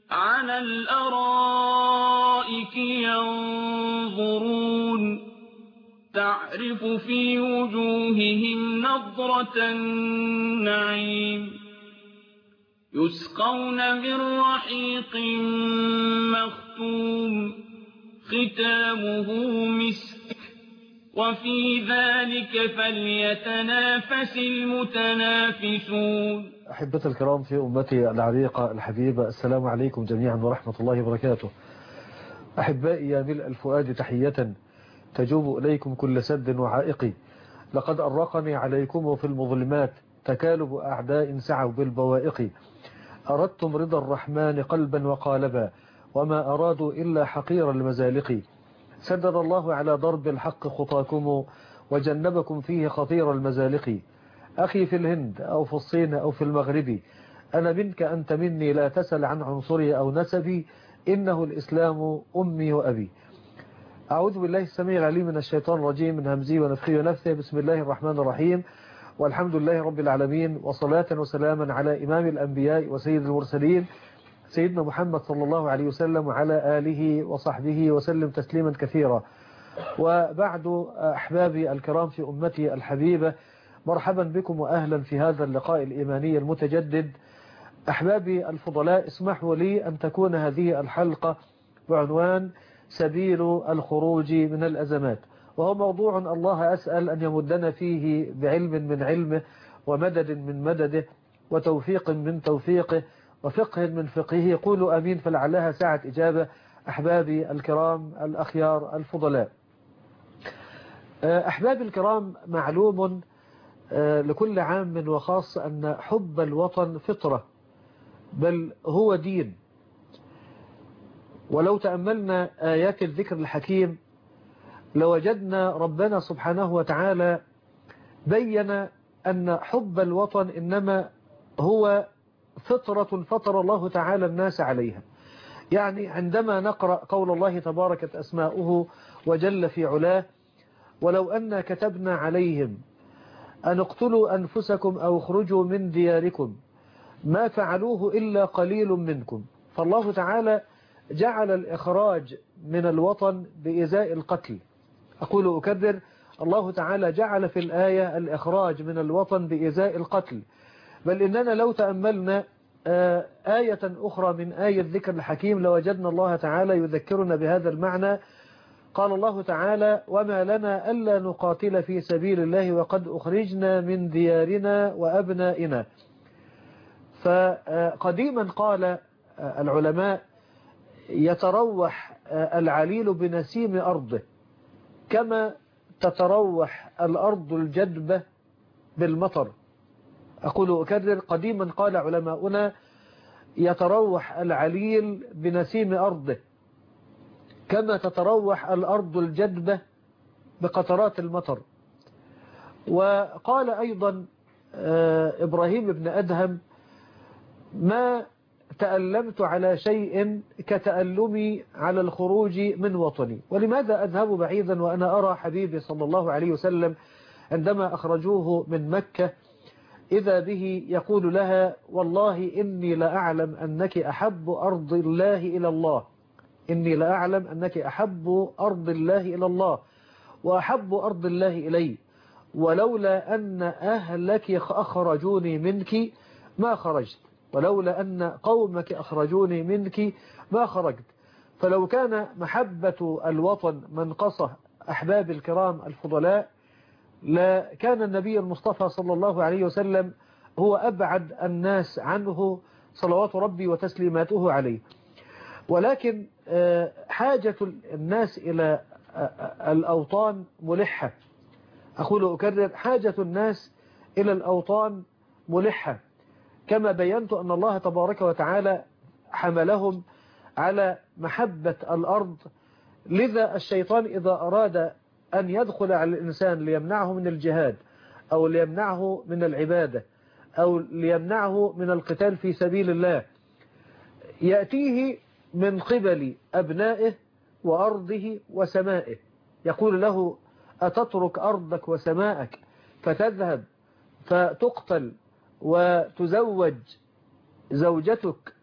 على الأرائك ينظرون تعرف في وجوههم نضرة النعيم يسقون من رحيق مختوم ختامه مسك وفي ذلك فليتنافس المتنافسون. أحبة الكرام في أمتي العريقة الحبيبة، السلام عليكم جميعا ورحمة الله وبركاته. أحبائي يا ملء الفؤاد تحية تجوب إليكم كل سد وعائق. لقد أرقني عليكم في المظلمات تكالب أعداء سعوا بالبوائق. أردتم رضا الرحمن قلبا وقالبا وما أرادوا إلا حقير المزالق. سدد الله على ضرب الحق خطاكم وجنبكم فيه خطير المزالق. أخي في الهند أو في الصين أو في المغرب، أنا منك أنت مني، لا تسل عن عنصري أو نسبي، إنه الإسلام أمي وأبي. أعوذ بالله السميع العليم من الشيطان الرجيم من همزه ونفخه ونفثه. بسم الله الرحمن الرحيم، والحمد لله رب العالمين، وصلاة وسلاما على إمام الأنبياء وسيد المرسلين سيدنا محمد صلى الله عليه وسلم وعلى آله وصحبه وسلم تسليما كثيرا. وبعد، أحبابي الكرام في أمتي الحبيبة، مرحبا بكم وأهلا في هذا اللقاء الإيماني المتجدد. أحبابي الفضلاء، اسمحوا لي أن تكون هذه الحلقة بعنوان سبيل الخروج من الأزمات، وهو موضوع الله أسأل أن يمدنا فيه بعلم من علمه ومدد من مدده وتوفيق من توفيقه وفقه من فقهه. قولوا أمين فلعلها ساعة إجابة. أحبابي الكرام الأخيار الفضلاء، أحبابي الكرام، معلوم لكل عام وخاص أن حب الوطن فطرة، بل هو دين. ولو تأملنا آيات الذكر الحكيم لوجدنا ربنا سبحانه وتعالى بين أن حب الوطن إنما هو فطرة فطر الله تعالى الناس عليها. يعني عندما نقرأ قول الله تباركت أسماؤه وجل في علاه: ولو أن كتبنا عليهم أن اقتلوا أنفسكم أو اخرجوا من دياركم ما فعلوه إلا قليل منكم. فالله تعالى جعل الإخراج من الوطن بإزاء القتل. أقول أكرر، الله تعالى جعل في الآية الإخراج من الوطن بإزاء القتل. بل إننا لو تأملنا آية أخرى من آية ذكر الحكيم لوجدنا الله تعالى يذكرنا بهذا المعنى. قال الله تعالى: وما لنا ألا نقاتل في سبيل الله وقد أخرجنا من ديارنا وأبنائنا. فقديما قال العلماء: يتروح العليل بنسيم أرضه كما تتروح الأرض الجدبة بالمطر. أقول أكرر، قديما قال علماؤنا: يتروح العليل بنسيم أرضه كما تتروح الأرض الجدبة بقطرات المطر. وقال أيضا إبراهيم بن أدهم: ما تألمت على شيء كتألمي على الخروج من وطني. ولماذا أذهب بعيدا وأنا أرى حبيبي صلى الله عليه وسلم عندما أخرجوه من مكة إذا به يقول لها: والله إني لأعلم أنك أحب أرض الله إلى الله، إني لأعلم أنك أحب أرض الله إلى الله وأحب أرض الله إلي، ولولا أن أهلك أخرجوني منك ما خرجت، ولولا أن قومك أخرجوني منك ما خرجت. فلو كان محبة الوطن منقصة أحباب الكرام الفضلاء لكان النبي المصطفى صلى الله عليه وسلم هو أبعد الناس عنه صلوات ربي وتسليماته عليه. ولكن حاجة الناس إلى الأوطان ملحة. أقول أكرر، حاجة الناس إلى الأوطان ملحة، كما بينت أن الله تبارك وتعالى حملهم على محبة الأرض. لذا الشيطان إذا أراد أن يدخل على الإنسان ليمنعه من الجهاد أو ليمنعه من العبادة أو ليمنعه من القتال في سبيل الله، يأتيه من قبل أبنائه وأرضه وسمائه، يقول له: أتترك أرضك وسماءك فتذهب فتقتل وتزوج زوجتك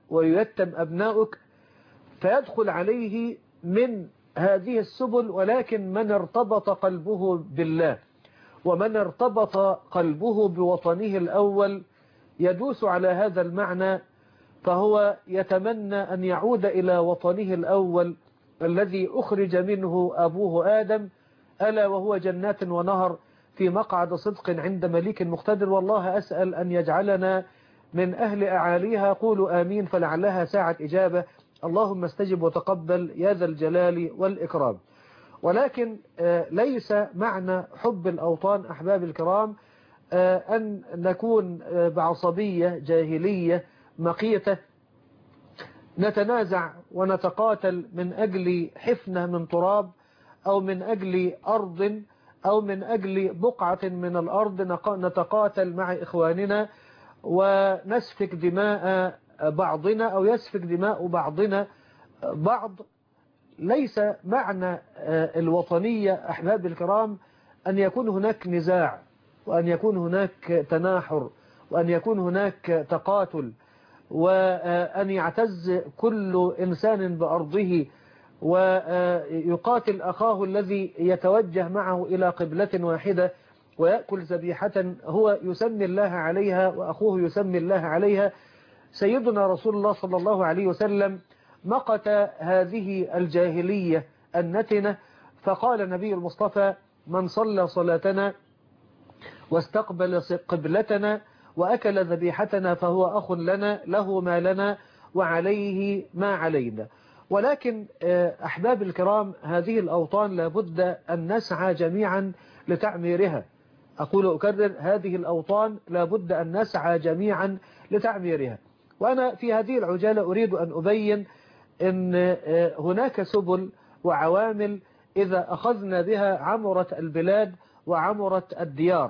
ويتم أبناؤك، فيدخل عليه من هذه السبل، ولكن من ارتبط قلبه بالله ومن ارتبط قلبه بوطنه الأول يدوس على هذا المعنى، فهو يتمنى أن يعود إلى وطنه الأول الذي أخرج منه أبوه آدم، ألا وهو جنات ونهر في مقعد صدق عند مليك مقتدر. والله أسأل أن يجعلنا من أهل أعاليها. قولوا آمين فلعلها ساعة إجابة. اللهم استجب وتقبل يا ذا الجلال والإكرام. ولكن ليس معنى حب الأوطان أحباب الكرام أن نكون بعصبية جاهلية مقيتة نتنازع ونتقاتل من أجل حفنة من تراب أو من أجل أرض أو من أجل بقعة من الأرض نتقاتل مع إخواننا ونسفك دماء بعضنا أو يسفك دماء بعضنا بعض. ليس معنى الوطنية أحباب الكرام أن يكون هناك نزاع وأن يكون هناك تناحر وأن يكون هناك تقاتل وأن يعتز كل إنسان بأرضه ويقاتل أخاه الذي يتوجه معه إلى قبلة واحدة ويأكل ذبيحة هو يسمي الله عليها وأخوه يسمي الله عليها. سيدنا رسول الله صلى الله عليه وسلم مقت هذه الجاهلية النتنة، فقال النبي المصطفى: من صلى صلاتنا واستقبل قبلتنا وأكل ذبيحتنا فهو أخ لنا، له ما لنا وعليه ما علينا. ولكن أحباب الكرام هذه الأوطان لابد أن نسعى جميعا لتعميرها. أقول أكرر، هذه الأوطان لابد أن نسعى جميعا لتعميرها. وأنا في هذه العجالة أريد أن أبين أن هناك سبل وعوامل إذا أخذنا بها عمرت البلاد وعمرت الديار.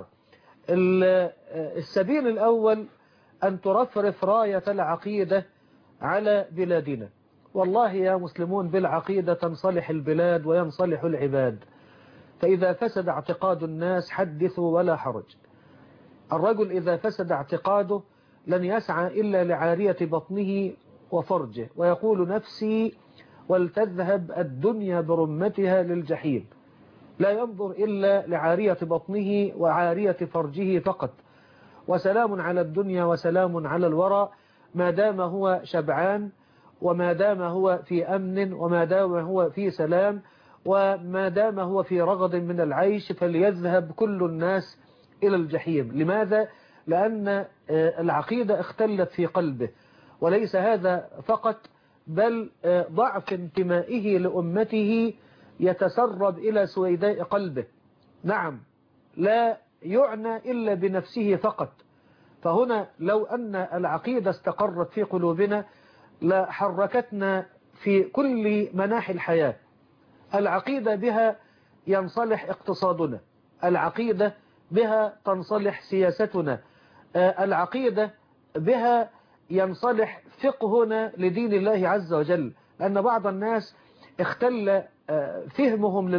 السبيل الأول أن ترفرف راية العقيدة على بلادنا. والله يا مسلمون بالعقيدة تنصلح البلاد وينصلح العباد، فإذا فسد اعتقاد الناس حدثوا ولا حرج. الرجل إذا فسد اعتقاده لن يسعى إلا لعارية بطنه وفرجه، ويقول نفسي ولتذهب الدنيا برمتها للجحيم. لا ينظر إلا لعارية بطنه وعارية فرجه فقط. وسلام على الدنيا وسلام على الورى ما دام هو شبعان وما دام هو في أمن وما دام هو في سلام وما دام هو في رغد من العيش، فليذهب كل الناس إلى الجحيم. لماذا؟ لأن العقيدة اختلت في قلبه، وليس هذا فقط بل ضعف انتمائه لأمته يتسرب إلى سويداء قلبه. نعم، لا يعنى إلا بنفسه فقط. فهنا لو أن العقيدة استقرت في قلوبنا لحركتنا في كل مناحي الحياة. العقيدة بها ينصلح اقتصادنا، العقيدة بها تنصلح سياستنا، العقيدة بها ينصلح فقهنا لدين الله عز وجل. لأن بعض الناس اختل فهمهم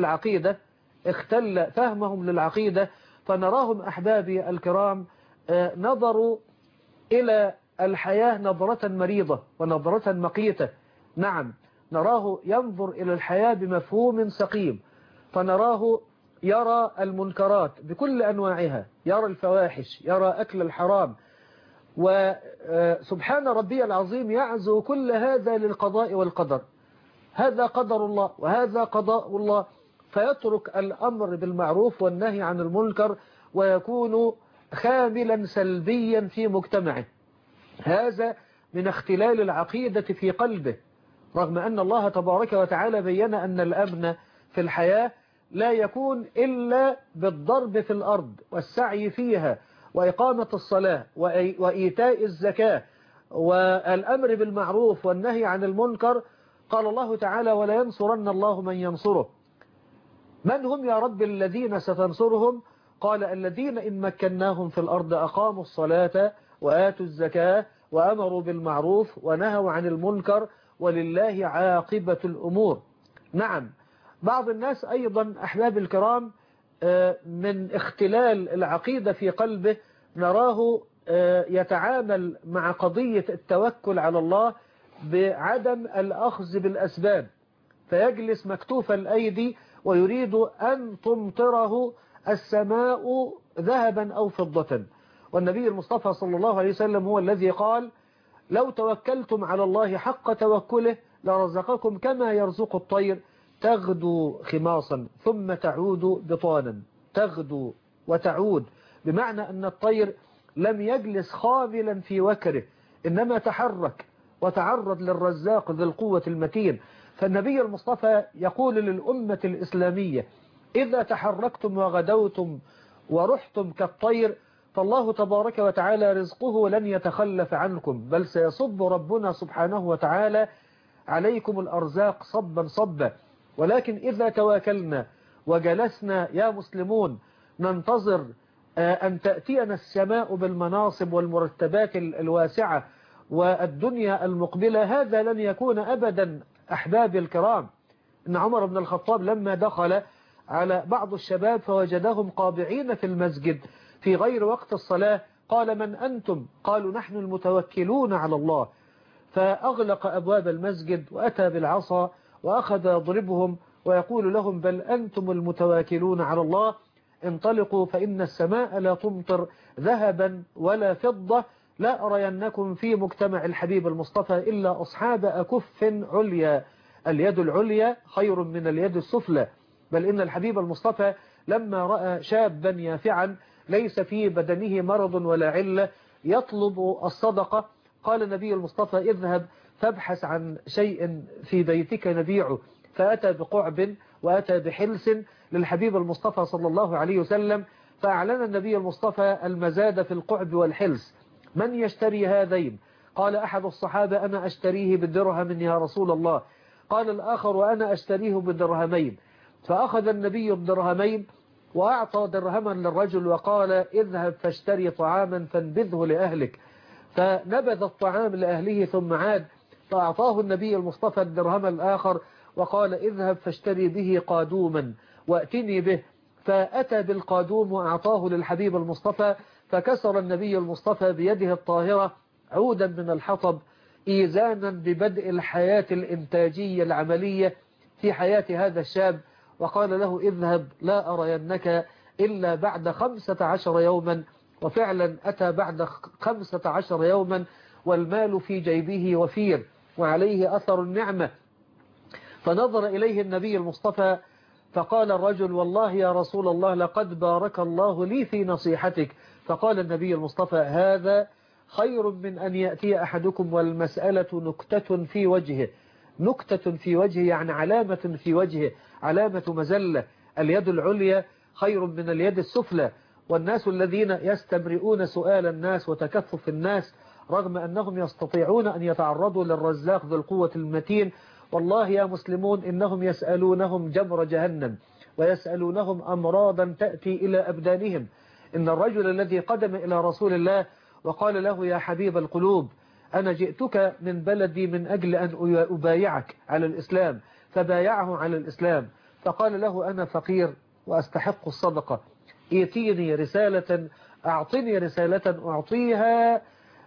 للعقيدة فنراهم أحبابي الكرام نظروا إلى الحياة نظرة مريضة ونظرة مقيتة. نعم، نراه ينظر إلى الحياة بمفهوم سقيم، فنراه يرى المنكرات بكل أنواعها، يرى الفواحش، يرى أكل الحرام، وسبحان ربي العظيم يعزو كل هذا للقضاء والقدر. هذا قدر الله وهذا قضاء الله، فيترك الأمر بالمعروف والنهي عن المنكر ويكون خاملا سلبيا في مجتمعه. هذا من اختلال العقيدة في قلبه، رغم أن الله تبارك وتعالى بين أن الأمن في الحياة لا يكون إلا بالضرب في الأرض والسعي فيها وإقامة الصلاة وإيتاء الزكاة والأمر بالمعروف والنهي عن المنكر. قال الله تعالى: ولا ينصرن الله من ينصره. من هم يا رب الذين ستنصرهم؟ قال: الذين إن مكناهم في الأرض أقاموا الصلاة وآتوا الزكاة وأمروا بالمعروف ونهوا عن المنكر ولله عاقبة الأمور. نعم، بعض الناس أيضا أحباب الكرام من اختلال العقيدة في قلبه نراه يتعامل مع قضية التوكل على الله بعدم الأخذ بالأسباب، فيجلس مكتوف الأيدي ويريد أن تمطره السماء ذهبا أو فضة. والنبي المصطفى صلى الله عليه وسلم هو الذي قال: لو توكلتم على الله حق توكله لرزقكم كما يرزق الطير تغدو خماصا ثم تعود بطانا. تغدو وتعود، بمعنى أن الطير لم يجلس خاملا في وكره، إنما تحرك وتعرض للرزاق ذي القوة المتين. فالنبي المصطفى يقول للأمة الإسلامية: إذا تحركتم وغدوتم ورحتم كالطير فالله تبارك وتعالى رزقه لن يتخلف عنكم، بل سيصب ربنا سبحانه وتعالى عليكم الأرزاق صبا صبا. ولكن إذا تواكلنا وجلسنا يا مسلمون ننتظر أن تأتينا السماء بالمناصب والمرتبات الواسعة والدنيا المقبلة، هذا لن يكون أبدا. أحبابي الكرام، إن عمر بن الخطاب لما دخل على بعض الشباب فوجدهم قابعين في المسجد في غير وقت الصلاة قال: من أنتم؟ قالوا: نحن المتوكلون على الله. فأغلق أبواب المسجد وأتى بالعصا وأخذ يضربهم ويقول لهم: بل أنتم المتواكلون على الله، انطلقوا فإن السماء لا تمطر ذهبا ولا فضة، لا أرينكم في مجتمع الحبيب المصطفى إلا أصحاب أكف عليا. اليد العليا خير من اليد السفلى. بل إن الحبيب المصطفى لما رأى شابا يافعا ليس في بدنه مرض ولا علة يطلب الصدقة قال النبي المصطفى: اذهب فابحث عن شيء في بيتك نبيعه. فأتى بقعب وأتى بحلس للحبيب المصطفى صلى الله عليه وسلم، فأعلن النبي المصطفى المزاد في القعب والحلس. من يشتري هذين؟ قال أحد الصحابة: أنا أشتريه بالدرهم يا رسول الله. قال الآخر: وأنا أشتريه بالدرهمين. فأخذ النبي الدرهمين وأعطى درهما للرجل وقال: اذهب فاشتري طعاما فانبذه لأهلك. فنبذ الطعام لأهله ثم عاد فأعطاه النبي المصطفى الدرهم الآخر وقال: اذهب فاشتري به قادوما وأتني به. فأتى بالقادوم وأعطاه للحبيب المصطفى، فكسر النبي المصطفى بيده الطاهرة عودا من الحطب إيزانا ببدء الحياة الإنتاجية العملية في حياة هذا الشاب، وقال له: اذهب لا أرينك إلا بعد 15 يوما. وفعلا أتى بعد 15 يوما والمال في جيبه وفير وعليه أثر النعمة. فنظر إليه النبي المصطفى فقال الرجل: والله يا رسول الله لقد بارك الله لي في نصيحتك. فقال النبي المصطفى: هذا خير من أن يأتي أحدكم والمسألة نكتة في وجهه. نكتة في وجهه يعني علامة في وجهه، علامة مزلة. اليد العليا خير من اليد السفلى. والناس الذين يستمرئون سؤال الناس وتكفف الناس رغم أنهم يستطيعون أن يتعرضوا للرزاق ذو القوة المتين، والله يا مسلمون إنهم يسألونهم جمر جهنم ويسألونهم أمراضا تأتي إلى أبدانهم. إن الرجل الذي قدم إلى رسول الله وقال له: يا حبيب القلوب، أنا جئتك من بلدي من أجل أن أبايعك على الإسلام، فبايعه على الإسلام. فقال له: أنا فقير وأستحق الصدقة، ائتيني رسالة، أعطني رسالة أعطيها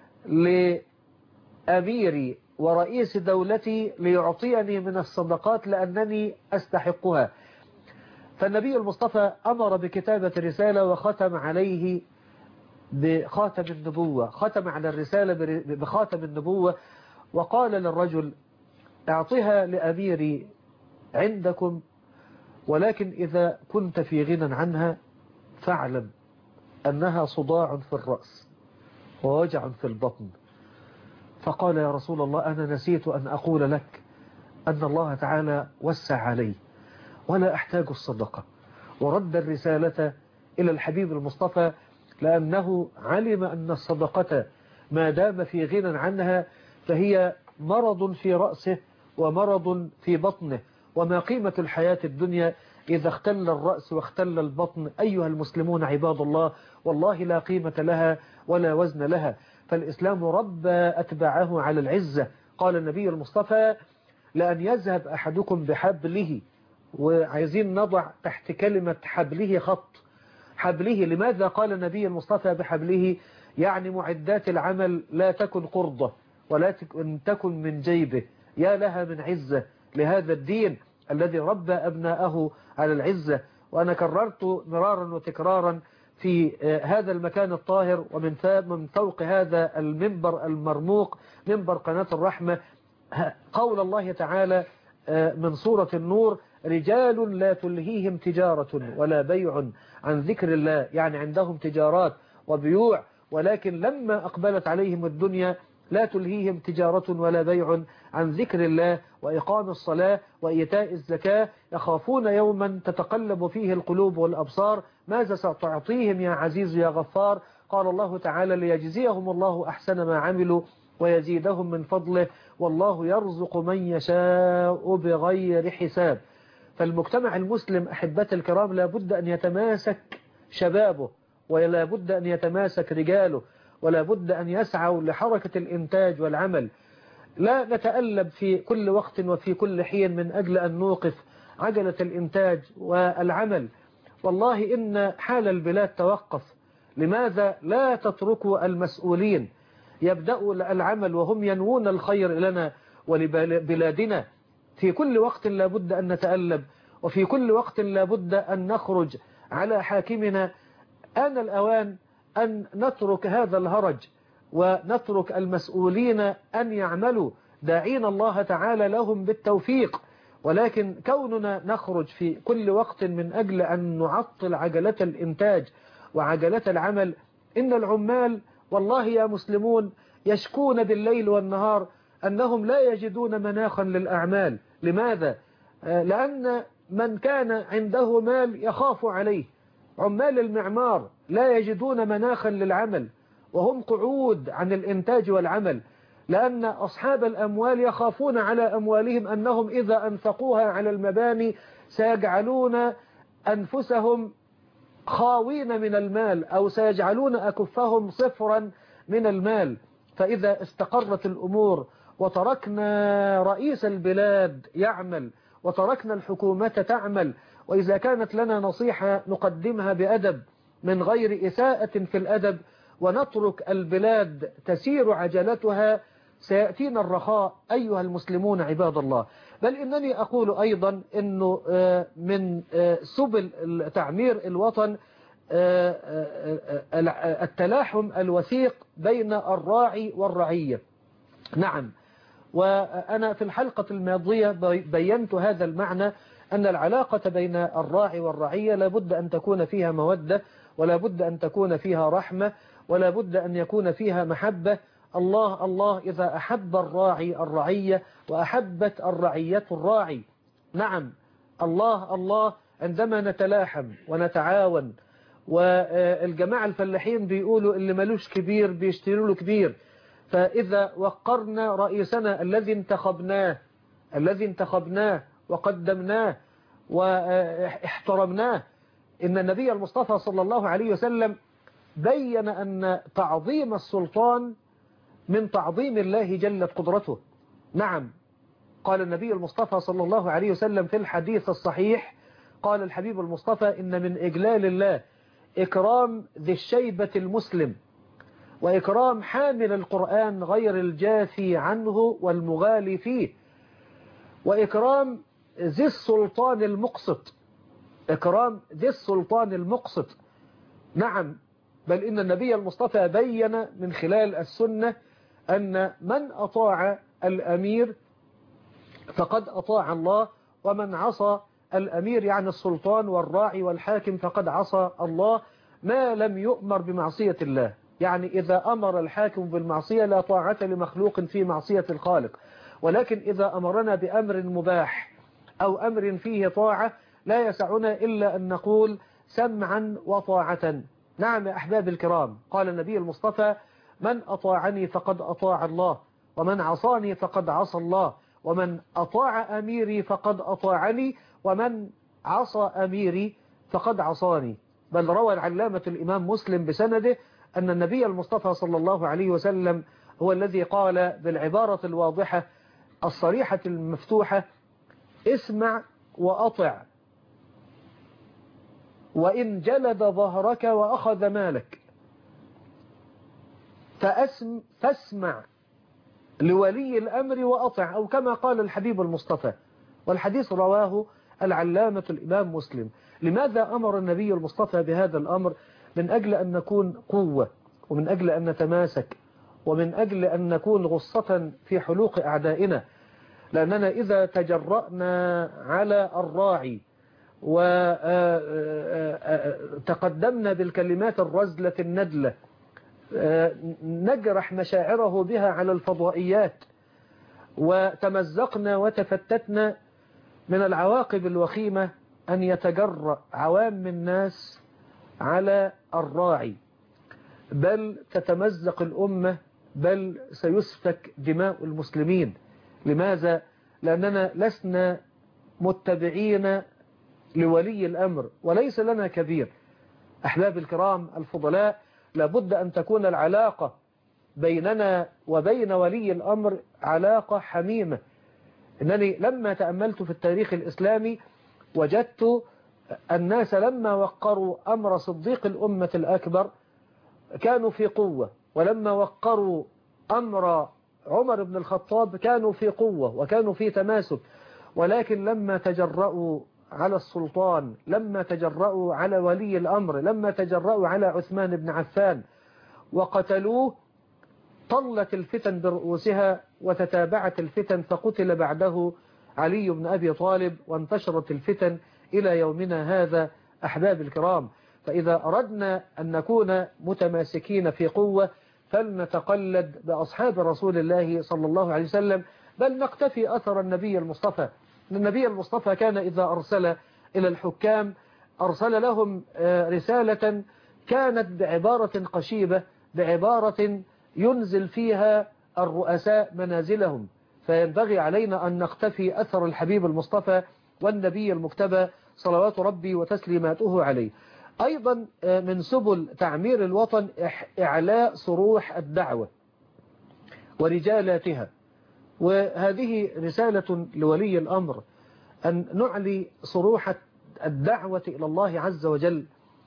لأميري ورئيس دولتي ليعطيني من الصدقات لأنني أستحقها. فالنبي المصطفى أمر بكتابة رسالة وختم عليه بخاتم النبوة، ختم على الرسالة بخاتم النبوة، وقال للرجل: اعطها لأميري عندكم، ولكن إذا كنت في غنى عنها فاعلم أنها صداع في الرأس ووجع في البطن. فقال: يا رسول الله، أنا نسيت أن أقول لك أن الله تعالى وسع علي ولا أحتاج الصدقة. ورد الرسالة إلى الحبيب المصطفى لأنه علم أن الصدقة ما دام في غنى عنها فهي مرض في رأسه ومرض في بطنه. وما قيمة الحياة الدنيا إذا اختل الرأس واختل البطن أيها المسلمون عباد الله؟ والله لا قيمة لها ولا وزن لها. فالإسلام ربى أتباعه على العزة. قال النبي المصطفى: لأن يذهب أحدكم بحبله، وعايزين نضع تحت كلمة حبله خط. حبله، لماذا قال النبي المصطفى بحبله؟ يعني معدات العمل لا تكن قرضة، ولا تكن من جيبه. يا لها من عزة لهذا الدين الذي ربى أبناءه على العزة. وأنا كررت مرارا وتكرارا في هذا المكان الطاهر ومن فوق هذا المنبر المرموق منبر قناة الرحمة قول الله تعالى من سورة النور: رجال لا تلهيهم تجارة ولا بيع عن ذكر الله. يعني عندهم تجارات وبيوع، ولكن لما أقبلت عليهم الدنيا لا تلهيهم تجارة ولا بيع عن ذكر الله وإقام الصلاة وإيتاء الزكاة يخافون يوما تتقلب فيه القلوب والأبصار ماذا ستعطيهم يا عزيز يا غفار. قال الله تعالى: ليجزيهم الله أحسن ما عملوا ويزيدهم من فضله والله يرزق من يشاء بغير حساب. فالمجتمع المسلم أحبتي الكرام لا بد أن يتماسك شبابه، ولا بد أن يتماسك رجاله، ولا بد أن يسعوا لحركة الإنتاج والعمل. لا نتألب في كل وقت وفي كل حين من أجل أن نوقف عجلة الإنتاج والعمل. والله إن حال البلاد توقف. لماذا لا تتركوا المسؤولين يبدأوا العمل وهم ينوون الخير لنا ولبلادنا؟ في كل وقت لا بد أن نتألب، وفي كل وقت لا بد أن نخرج على حاكمنا. آن الأوان أن نترك هذا الهرج ونترك المسؤولين أن يعملوا، داعين الله تعالى لهم بالتوفيق. ولكن كوننا نخرج في كل وقت من أجل أن نعطل عجلة الإنتاج وعجلة العمل. إن العمال والله يا مسلمون يشكون بالليل والنهار أنهم لا يجدون مناخا للأعمال. لماذا؟ لأن من كان عنده مال يخاف عليه. عمال المعمار لا يجدون مناخا للعمل وهم قعود عن الإنتاج والعمل، لأن أصحاب الأموال يخافون على أموالهم أنهم إذا أنفقوها على المباني سيجعلون أنفسهم خاوين من المال أو سيجعلون أكفهم صفرا من المال. فإذا استقرت الأمور وتركنا رئيس البلاد يعمل وتركنا الحكومة تعمل، وإذا كانت لنا نصيحة نقدمها بأدب من غير إساءة في الأدب، ونترك البلاد تسير عجلتها، سيأتينا الرخاء أيها المسلمون عباد الله. بل إنني أقول أيضا أنه من سبل تعمير الوطن التلاحم الوثيق بين الراعي والرعية. نعم، وأنا في الحلقة الماضية بينت هذا المعنى، أن العلاقة بين الراعي والرعية لابد أن تكون فيها مودة، ولا بد أن تكون فيها رحمة، ولا بد أن يكون فيها محبة. الله الله إذا أحب الراعي الرعية وأحبت الرعية الراعي. نعم، الله الله عندما نتلاحم ونتعاون. والجماعة الفلاحين بيقولوا اللي ملوش كبير بيشتروا له كبير. فإذا وقرنا رئيسنا الذي انتخبناه وقدمناه واحترمناه، إن النبي المصطفى صلى الله عليه وسلم بين أن تعظيم السلطان من تعظيم الله جلت قدرته. نعم، قال النبي المصطفى صلى الله عليه وسلم في الحديث الصحيح، قال الحبيب المصطفى: إن من إجلال الله إكرام ذي الشيبة المسلم، وإكرام حامل القرآن غير الجافي عنه والمغالي فيه، وإكرام ذي السلطان المقسط، إكرام ذي السلطان المقسط. نعم، بل إن النبي المصطفى بين من خلال السنة أن من أطاع الأمير فقد أطاع الله، ومن عصى الأمير يعني السلطان والراعي والحاكم فقد عصى الله، ما لم يؤمر بمعصية الله. يعني إذا أمر الحاكم بالمعصية لا طاعة لمخلوق في معصية الخالق، ولكن إذا أمرنا بأمر مباح أو أمر فيه طاعة لا يسعنا إلا أن نقول سمعا وطاعة. نعم يا أحباب الكرام، قال النبي المصطفى: من أطاعني فقد أطاع الله، ومن عصاني فقد عصى الله، ومن أطاع أميري فقد أطاعني، ومن عصى أميري فقد عصاني. بل روى العلامة الإمام مسلم بسنده أن النبي المصطفى صلى الله عليه وسلم هو الذي قال بالعبارة الواضحة الصريحة المفتوحة: اسمع وأطع، وإن جلد ظهرك وأخذ مالك فاسمع لولي الأمر وأطع، أو كما قال الحبيب المصطفى، والحديث رواه العلامة الإمام مسلم. لماذا أمر النبي المصطفى بهذا الأمر؟ من أجل أن نكون قوة، ومن أجل أن نتماسك، ومن أجل أن نكون غصة في حلوق أعدائنا. لأننا إذا تجرأنا على الراعي وتقدمنا بالكلمات الرزلة الندلة نجرح مشاعره بها على الفضائيات، وتمزقنا وتفتتنا، من العواقب الوخيمة أن يتجرأ عوام الناس على الراعي، بل تتمزق الأمة، بل سيسفك دماء المسلمين. لماذا؟ لأننا لسنا متبعين لولي الأمر، وليس لنا كبير. أحباب الكرام الفضلاء، لابد أن تكون العلاقة بيننا وبين ولي الأمر علاقة حميمة. إنني لما تأملت في التاريخ الإسلامي وجدت الناس لما وقروا أمر صديق الأمة الأكبر كانوا في قوة، ولما وقروا أمر عمر بن الخطاب كانوا في قوة وكانوا في تماسك. ولكن لما تجرؤوا على السلطان، لما تجرؤوا على ولي الأمر، لما تجرؤوا على عثمان بن عفان وقتلوه، طلت الفتن برؤوسها وتتابعت الفتن، فقتل بعده علي بن أبي طالب، وانتشرت الفتن إلى يومنا هذا. أحباب الكرام، فإذا أردنا أن نكون متماسكين في قوة فلنتقلد بأصحاب رسول الله صلى الله عليه وسلم، بل نقتفي أثر النبي المصطفى. النبي المصطفى كان إذا أرسل إلى الحكام أرسل لهم رسالة كانت بعبارة قشيبة، بعبارة ينزل فيها الرؤساء منازلهم. فينبغي علينا أن نقتفي أثر الحبيب المصطفى والنبي المجتبى صلوات ربي وتسليماته عليه. أيضا من سبل تعمير الوطن إعلاء صروح الدعوة ورجالاتها، وهذه رسالة لولي الأمر أن نعلي صروح الدعوة إلى الله عز وجل،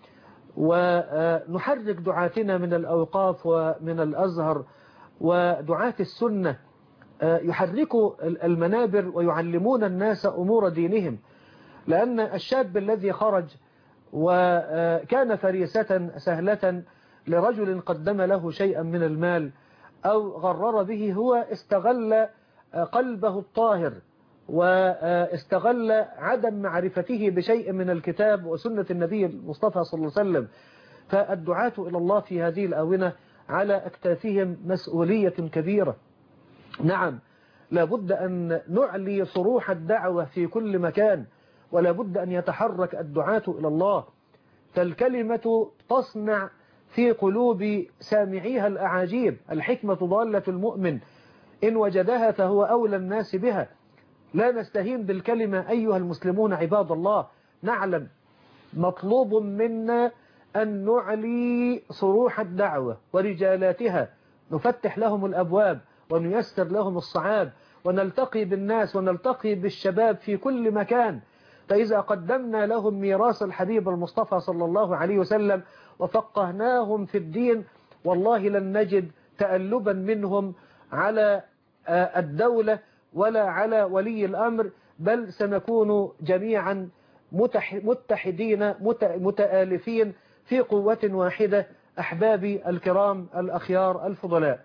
ونحرك دعاتنا من الأوقاف ومن الأزهر ودعاة السنة، يحركوا المنابر ويعلمون الناس أمور دينهم. لأن الشاب الذي خرج وكان فريسة سهلة لرجل قدم له شيئا من المال أو غرر به، هو استغل قلبه الطاهر واستغل عدم معرفته بشيء من الكتاب وسنة النبي المصطفى صلى الله عليه وسلم. فالدعاة إلى الله في هذه الآونة على أكتافهم مسؤولية كبيرة. نعم، لابد أن نعلي صروح الدعوة في كل مكان، ولا بد أن يتحرك الدعاة إلى الله. فالكلمة تصنع في قلوب سامعيها الأعاجيب. الحكمة ضالة المؤمن، إن وجدها فهو أولى الناس بها. لا نستهين بالكلمة أيها المسلمون عباد الله. نعلم مطلوب منا أن نعلي صروح الدعوة ورجالاتها، نفتح لهم الأبواب ونيسر لهم الصعاب، ونلتقي بالناس ونلتقي بالشباب في كل مكان. فإذا قدمنا لهم ميراث الحبيب المصطفى صلى الله عليه وسلم وفقهناهم في الدين، والله لن نجد تألبا منهم على الدولة ولا على ولي الأمر، بل سنكون جميعا متحدين متآلفين في قوة واحدة. أحبابي الكرام الأخيار الفضلاء،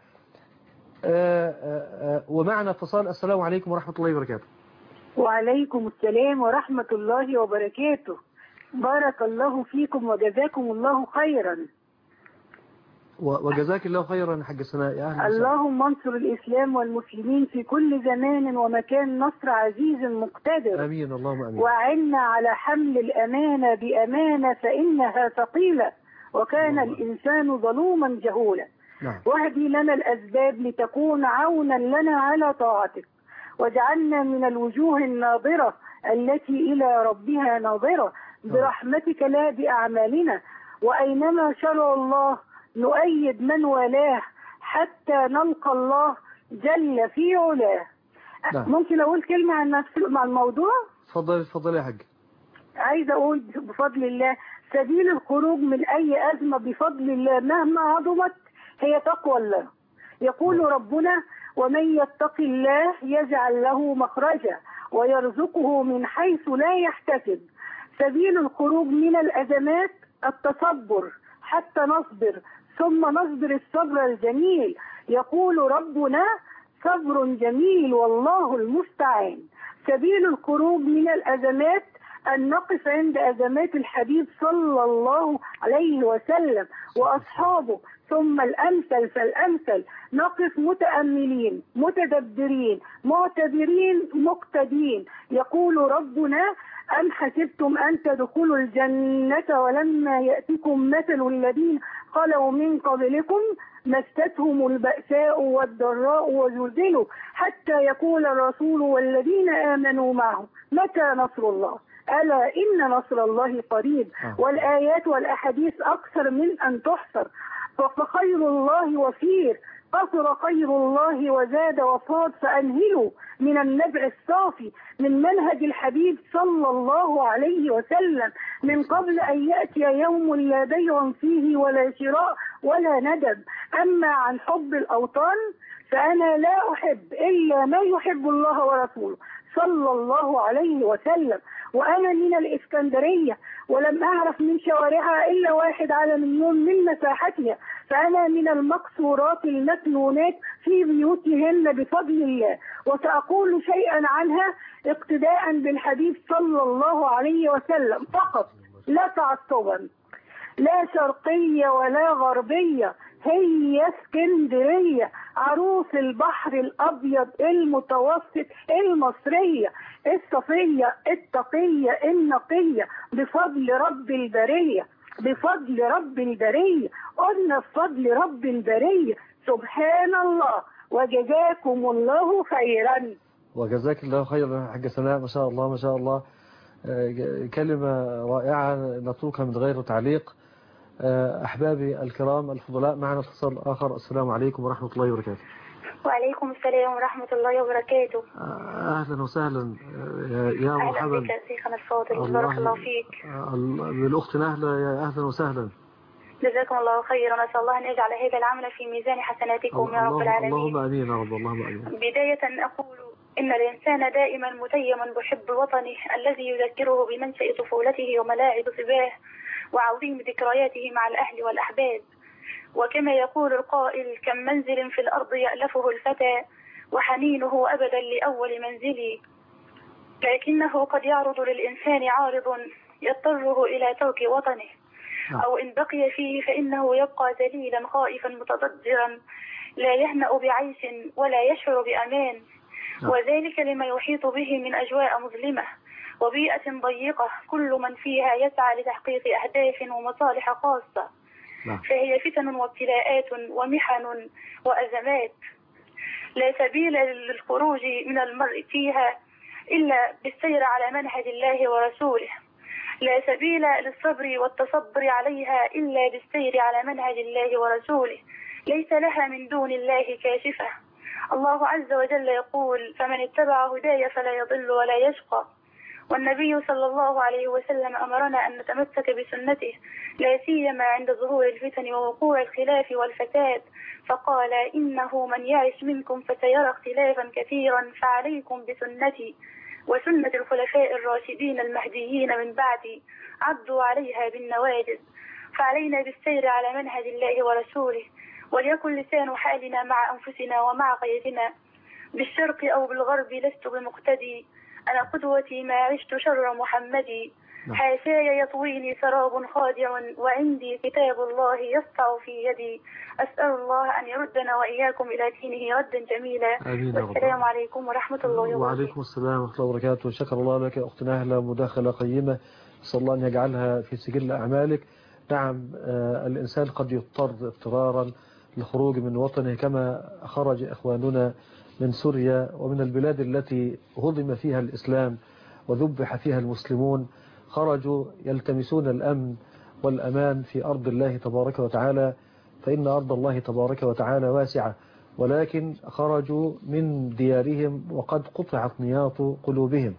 ومعنا اتصال. السلام عليكم ورحمة الله وبركاته. وعليكم السلام ورحمة الله وبركاته. بارك الله فيكم وجزاكم الله خيرا. وجزاك الله خيرا حاج سناء. اللهم انصر الإسلام والمسلمين في كل زمان ومكان نصر عزيز مقتدر. آمين اللهم آمين. وعنا على حمل الأمانة بأمانة فإنها ثقيلة، وكان الإنسان ظلوما جهولا. نعم. واهدي لنا الأسباب لتكون عونا لنا على طاعتك، واجعلنا من الوجوه الناظرة التي إلى ربها ناظرة برحمتك لا بأعمالنا. وأينما شرع الله نؤيد من والاه حتى نلقى الله جل في علاه. ممكن أقول كلمة عن نفسي مع الموضوع؟ اتفضل يا حاج. عايز أقول بفضل الله سبيل الخروج من أي أزمة بفضل الله مهما عظمت هي تقوى الله. يقول ربنا ومن يتق الله يجعل له مخرجا ويرزقه من حيث لا يحتسب. سبيل الخروج من الأزمات التصبر حتى نصبر، ثم نصبر الصبر الجميل. يقول ربنا صبر جميل والله المستعان. سبيل الخروج من الأزمات أن نقف عند أزمات الحبيب صلى الله عليه وسلم وأصحابه، ثم الأمثل فالأمثل، نقف متأملين متدبرين معتبرين مقتدين. يقول ربنا أم حسبتم أن تدخلوا الجنة ولما يأتكم مثل الذين خلوا من قبلكم مستهم البأساء والضراء وزلزلوا حتى يقول الرسول والذين آمنوا معه متى نصر الله ألا إن نصر الله قريب. والآيات والأحاديث أكثر من أن تحصر. فخير الله وفير، قصر خير الله وزاد وفاض، فأنهلوا من النبع الصافي من منهج الحبيب صلى الله عليه وسلم من قبل أن يأتي يوم لا بيع فيه ولا شراء ولا ندب. أما عن حب الأوطان فأنا لا أحب إلا ما يحب الله ورسوله صلى الله عليه وسلم. وأنا من الإسكندرية ولم أعرف من شوارعها إلا 1 على مليون من مساحتها، فأنا من المقصورات المكنونات في بيوتهن بفضل الله. وسأقول شيئا عنها اقتداء بالحبيب صلى الله عليه وسلم فقط، لا تعصبا، لا شرقية ولا غربية، هي اسكندرية عروس البحر الأبيض المتوسط المصرية الصفية التقية النقية بفضل رب البرية، بفضل رب البرية، قلنا بفضل رب البرية. سبحان الله وجزاكم الله خيرا. وجزاك الله خيرا حاجة سناء، ما شاء الله ما شاء الله. كلمة رائعة نتركها من غير تعليق. أحبابي الكرام الفضلاء، معنا اتصال آخر. السلام عليكم ورحمة الله وبركاته. وعليكم السلام ورحمة الله وبركاته. أهلا وسهلا يا مرحبا. أهلا بك شيخنا الفاضل، بارك الله فيك. بالأخت نهلة، يا أهلا وسهلا. جزاكم الله خيرا، نسأل الله أن يجعل هذا العمل في ميزان حسناتكم يا رب العالمين. اللهم آمين يا رب، اللهم آمين. بداية أقول إن الإنسان دائما متيما بحب وطنه الذي يذكره بمنشأ طفولته وملاعب صباه وعظيم ذكرياته مع الأهل والأحباب. وكما يقول القائل كم منزل في الأرض يألفه الفتى وحنينه أبدا لأول منزلي. لكنه قد يعرض للإنسان عارض يضطره إلى ترك وطنه، أو إن بقي فيه فإنه يبقى ذليلا خائفا متضجرا لا يهنأ بعيش ولا يشعر بأمان، وذلك لما يحيط به من أجواء مظلمة وبيئة ضيقة كل من فيها يسعى لتحقيق أهداف ومصالح خاصة. فهي فتن وابتلاءات ومحن وأزمات لا سبيل للخروج من المرء فيها إلا بالسير على منهج الله ورسوله، لا سبيل للصبر والتصبر عليها إلا بالسير على منهج الله ورسوله، ليس لها من دون الله كاشفة. الله عز وجل يقول فمن اتبع هداي فلا يضل ولا يشقى. والنبي صلى الله عليه وسلم أمرنا أن نتمسك بسنته لا سيما عند ظهور الفتن ووقوع الخلاف والفساد، فقال إنه من يعش منكم فسيرى اختلافا كثيرا فعليكم بسنتي وسنة الخلفاء الراشدين المهديين من بعدي عضوا عليها بالنواجذ. فعلينا بالسير على منهج الله ورسوله، وليكن لسان حالنا مع أنفسنا ومع قيدنا. بالشرق أو بالغرب لست بمقتدي، أنا قدوتي ما عشت شر محمدي. حاشاي يطويني سراب خادع وعندي كتاب الله يسطع في يدي. أسأل الله أن يردنا وإياكم إلى دينه ردا جميلا. والسلام عليكم ورحمة الله وبركاته. وعليكم السلام ورحمة الله وبركاته. شكر الله لك أخت نهلة، مداخلة قيمة، أسأل الله أن يجعلها في سجل أعمالك. نعم، الإنسان قد يضطر اضطرارا للخروج من وطنه كما خرج إخواننا من سوريا ومن البلاد التي هضم فيها الإسلام وذبح فيها المسلمون. خرجوا يلتمسون الأمن والأمان في أرض الله تبارك وتعالى، فإن أرض الله تبارك وتعالى واسعة، ولكن خرجوا من ديارهم وقد قطعت نياط قلوبهم.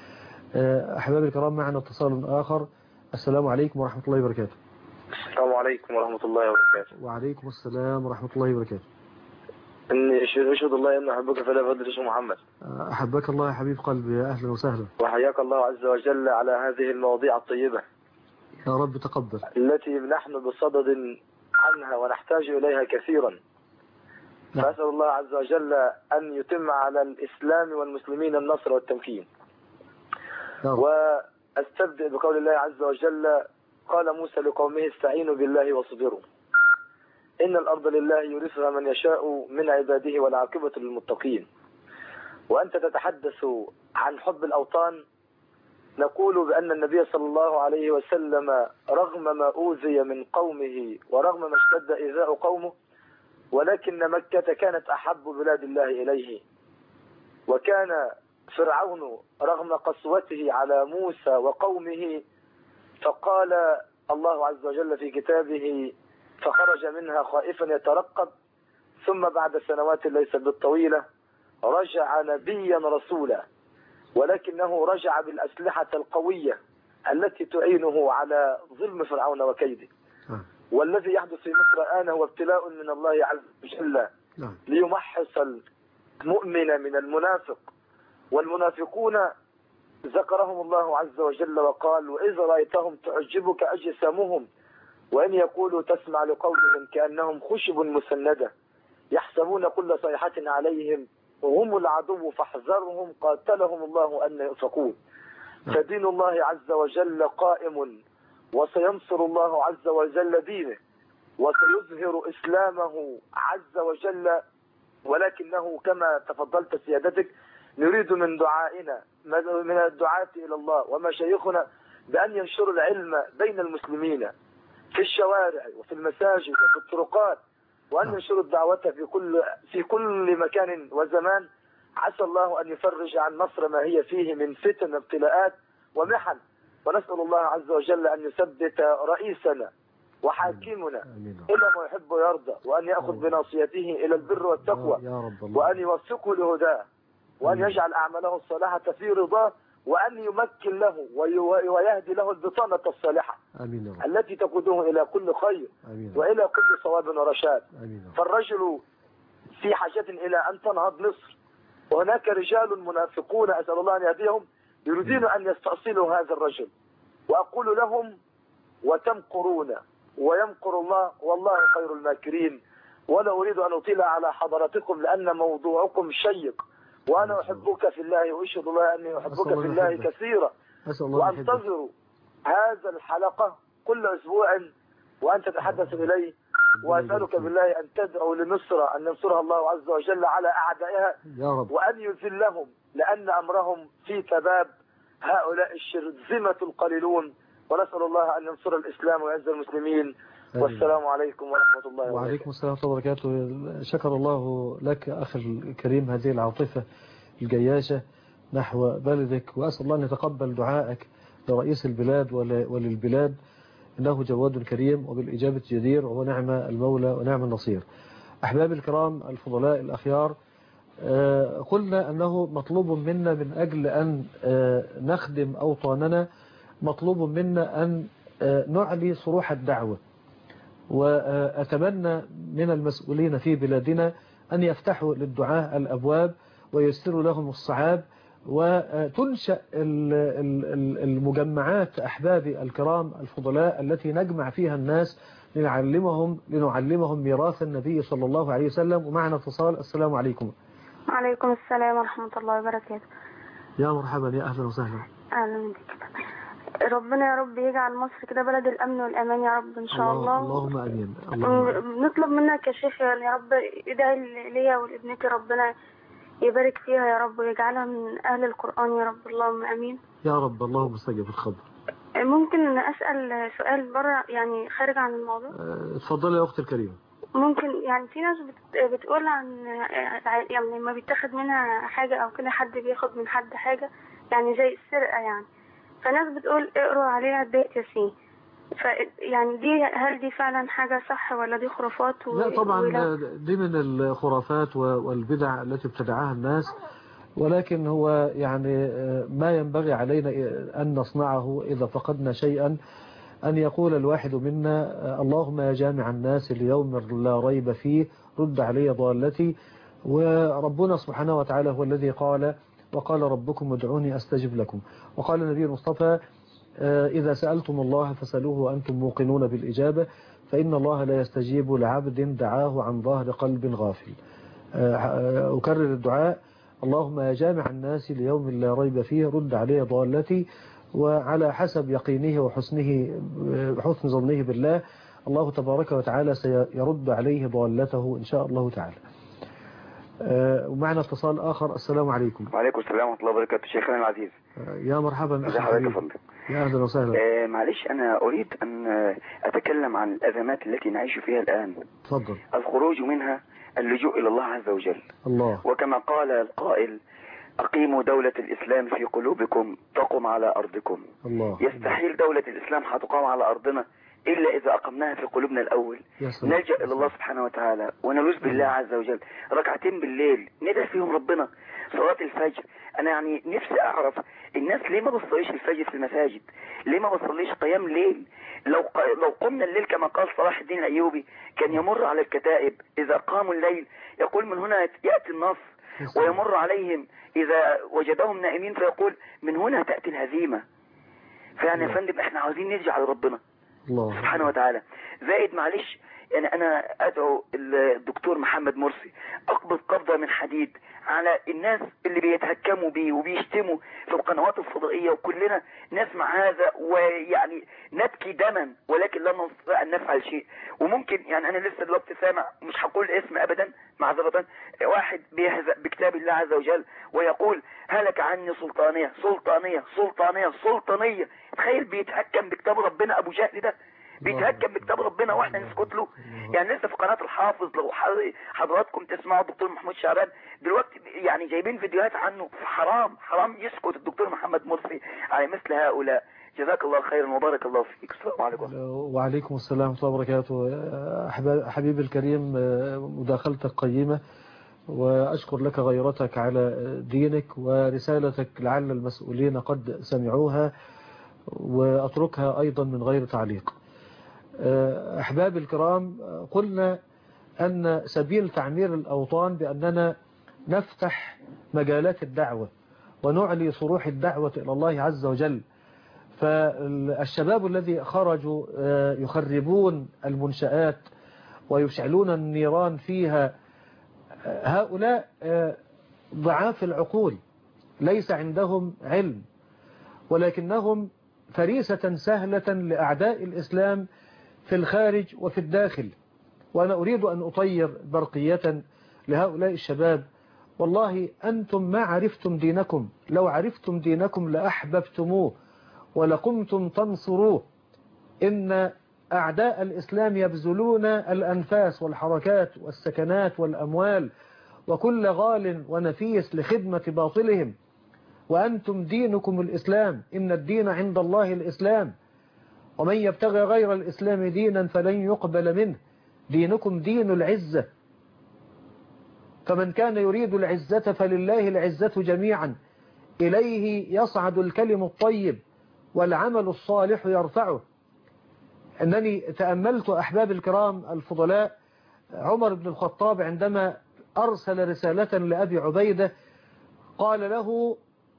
أحبابي الكرام، معنا اتصال آخر. السلام عليكم ورحمة الله وبركاته. السلام عليكم ورحمة الله وبركاته. وعليكم السلام ورحمة الله وبركاته. إني أشهد الله أن أحبك فلا فضل اسم محمد. أحبك الله يا حبيب قلبي، يا أهلا وسهلا. وحياك الله عز وجل على هذه المواضيع الطيبة يا رب تقبل، التي نحن بصدد عنها ونحتاج إليها كثيرا. فأسأل الله عز وجل أن يتم على الإسلام والمسلمين النصر والتمكين. وأستبدأ بقول الله عز وجل: قال موسى لقومه استعينوا بالله واصبروا إن الأرض لله يورثها من يشاء من عباده والعاقبة للمتقين. وأنت تتحدث عن حب الأوطان، نقول بأن النبي صلى الله عليه وسلم رغم ما أوذي من قومه ورغم ما اشتد إيذاء قومه، ولكن مكة كانت أحب بلاد الله إليه. وكان فرعون رغم قسوته على موسى وقومه، فقال الله عز وجل في كتابه: فخرج منها خائفا يترقب ثم بعد سنوات ليست بالطويلة رجع نبيا رسولا، ولكنه رجع بالأسلحة القوية التي تعينه على ظلم فرعون وكيده. والذي يحدث في مصر الآن هو ابتلاء من الله عز وجل ليمحص المؤمن من المنافق. والمنافقون ذكرهم الله عز وجل وقال: وإذا رأيتهم تعجبك أجسامهم وإن يقولوا تسمع لقولهم كأنهم خشب مسندة يحسبون كل صيحة عليهم هم العدو فاحذرهم قاتلهم الله أن يؤفكون. فدين الله عز وجل قائم، وسينصر الله عز وجل دينه، وسيظهر إسلامه عز وجل. ولكنه كما تفضلت سيادتك نريد من دعائنا من الدعاة إلى الله ومشايخنا بأن ينشروا العلم بين المسلمين في الشوارع وفي المساجد وفي الطرقات، وأن ينشروا الدعوة في كل مكان وزمان. عسى الله أن يفرج عن مصر ما هي فيه من فتن وابتلاءات ومحن. ونسأل الله عز وجل أن يثبت رئيسنا وحاكمنا إلى ما يحب ويرضى، وأن يأخذ بناصيته إلى البر والتقوى، وأن يوفقه لهداه، وأن يجعل أعماله الصالحة في رضاه، وأن يمكن له ويهدي له البطانة الصالحة التي تقوده إلى كل خير وإلى كل صواب ورشاد. فالرجل في حاجة إلى أن تنهض مصر، وهناك رجال منافقون أسأل الله أن يهديهم يريدون أن يستأصلوا هذا الرجل. وأقول لهم: وتمكرون ويمكر الله والله خير الماكرين. ولا أريد أن أطيل على حضراتكم لأن موضوعكم شيق، وأنا أحبك في الله وأشهد الله أني أحبك في الله كثيرا، وأنتظر هذا الحلقة كل أسبوع وأن تتحدث إلي. وأسألك بالله أن تدعو لمصر أن ينصرها الله عز وجل على أعدائها وأن يذلهم، لأن أمرهم في تباب هؤلاء الشرذمة القليلون. ونسأل الله أن ينصر الإسلام ويعز المسلمين. والسلام عليكم ورحمة الله وبركاته. وعليكم السلام ورحمة الله وبركاته. شكر الله لك أخي الكريم هذه العاطفة الجياشة نحو بلدك، وأسأل الله أن يتقبل دعائك لرئيس البلاد وللبلاد، إنه جواد كريم وبالإجابة جدير، وهو نعم المولى ونعم النصير. أحبابي الكرام الفضلاء الأخيار، قلنا أنه مطلوب منا من أجل أن نخدم أوطاننا، مطلوب منا أن نعلي صروح الدعوة. وأتمنى من المسؤولين في بلادنا أن يفتحوا للدعاة الأبواب ويسروا لهم الصعاب، وتنشأ المجمعات أحبابي الكرام الفضلاء التي نجمع فيها الناس لنعلمهم ميراث النبي صلى الله عليه وسلم. ومعنا اتصال. السلام عليكم. وعليكم السلام ورحمة الله وبركاته. يا مرحبا، يا أهلا وسهلا. أهلا بك. ربنا يا رب يجعل مصر كده بلد الأمن والأمان يا رب إن شاء الله. اللهم أمين. نطلب منك يا شيخ يا رب ادعي ليا ولابنتي ربنا يبارك فيها يا رب ويجعلها من أهل القرآن يا رب. اللهم أمين يا رب. اللهم استجب الخبر. ممكن أسأل سؤال بره يعني خارج عن الموضوع؟ اتفضلي يا أختي الكريمة. ممكن يعني في ناس بتقول عن يعني ما بيتاخد منها حاجة أو كده، حد بياخد من حد حاجة يعني زي السرقة يعني، فناس بتقول اقروا عليها بيت ياسين. يعني دي هل دي فعلا حاجة صح ولا دي خرافات؟ لا طبعا دي من الخرافات والبدع التي ابتدعها الناس، ولكن هو يعني ما ينبغي علينا أن نصنعه إذا فقدنا شيئا أن يقول الواحد منا: اللهم يا جامع الناس ليوم لا ريب فيه رد علي ضالتي. وربنا سبحانه وتعالى هو الذي قال وقال ربكم ادعوني أستجب لكم. وقال النبي المصطفى إذا سألتم الله فسألوه وأنتم موقنون بالإجابة فإن الله لا يستجيب لعبد دعاه عن ظهر قلب غافل. أكرر الدعاء: اللهم يا جامع الناس ليوم لا ريب فيه رد علي ضالتي. وعلى حسب يقينه وحسن ظنه بالله الله تبارك وتعالى سيرد عليه ضالته إن شاء الله تعالى. ومعنا اتصال آخر. السلام عليكم. وعليكم السلام ورحمة الله وبركاته. شيخنا العزيز يا مرحبا. ازي حضرتك يا فندم؟ يا أهلا وسهلا. معلش أنا أريد أن أتكلم عن الأزمات التي نعيش فيها الآن. تفضل. الخروج منها اللجوء إلى الله عز وجل. الله. وكما قال القائل: أقيموا دولة الإسلام في قلوبكم تقم على أرضكم. الله. يستحيل دولة الإسلام هتقام على أرضنا إلا إذا أقمناها في قلوبنا الأول. نلجأ إلى الله سبحانه وتعالى ونلوذ بالله عز وجل. ركعتين بالليل ندعي فيهم ربنا، صلاة الفجر. أنا يعني نفسي أعرف الناس ليه ما بتصليش الفجر في المساجد؟ ليه ما بتصليش قيام ليل؟ لو قمنا الليل كما قال صلاح الدين الأيوبي كان يمر على الكتائب إذا قاموا الليل يقول من هنا يأتي النصر، ويمر عليهم إذا وجدهم نائمين فيقول من هنا تأتي الهزيمة. فيعني يا فندم احنا عاوزين نرجع لربنا الله سبحانه وتعالى. زائد معلش يعني أنا أدعو الدكتور محمد مرسي أقبض قبضة من حديد على الناس اللي بيتهكموا بيه وبيشتموا في القنوات الفضائية، وكلنا نسمع هذا ويعني نبكي دما ولكن لا نستطيع أن نفعل شيء. وممكن يعني أنا لسه دلوقتي سامع، مش هقول اسم أبدا معذرة، واحد بيهزأ بكتاب الله عز وجل ويقول هلك عني سلطانية سلطانية سلطانية سلطانية. تخيل بيتهكم بكتاب ربنا أبو جهل ده بيتهكم بكتاب ربنا واحنا نسكت له. يعني لسه في قناة الحافظ لو حضراتكم تسمعوا الدكتور محمود شعبان دلوقتي يعني جايبين فيديوهات عنه. حرام يسكت الدكتور محمد مرسي على مثل هؤلاء. جزاك الله خيرا وبارك الله فيك. السلام عليكم. وعليكم السلام ورحمة الله وبركاته. حبيبي الكريم، مداخلتك قيمة وأشكر لك غيرتك على دينك ورسالتك لعل المسؤولين قد سمعوها، وأتركها أيضا من غير تعليق. أحباب الكرام، قلنا أن سبيل تعمير الأوطان بأننا نفتح مجالات الدعوة ونعلي صروح الدعوة إلى الله عز وجل. فالشباب الذي خرجوا يخربون المنشآت ويشعلون النيران فيها هؤلاء ضعاف العقول، ليس عندهم علم، ولكنهم فريسة سهلة لأعداء الإسلام في الخارج وفي الداخل. وأنا أريد أن أطير برقية لهؤلاء الشباب: والله أنتم ما عرفتم دينكم، لو عرفتم دينكم لأحببتموه ولقمتم تنصروه. إن أعداء الإسلام يبذلون الأنفاس والحركات والسكنات والأموال وكل غال ونفيس لخدمة باطلهم، وأنتم دينكم الإسلام، إن الدين عند الله الإسلام، ومن يبتغي غير الإسلام دينا فلن يقبل منه، دينكم دين العزة، فمن كان يريد العزة فلله العزة جميعا، إليه يصعد الكلم الطيب والعمل الصالح يرفعه. أنني تأملت أحباب الكرام الفضلاء عمر بن الخطاب عندما أرسل رسالة لأبي عبيدة قال له: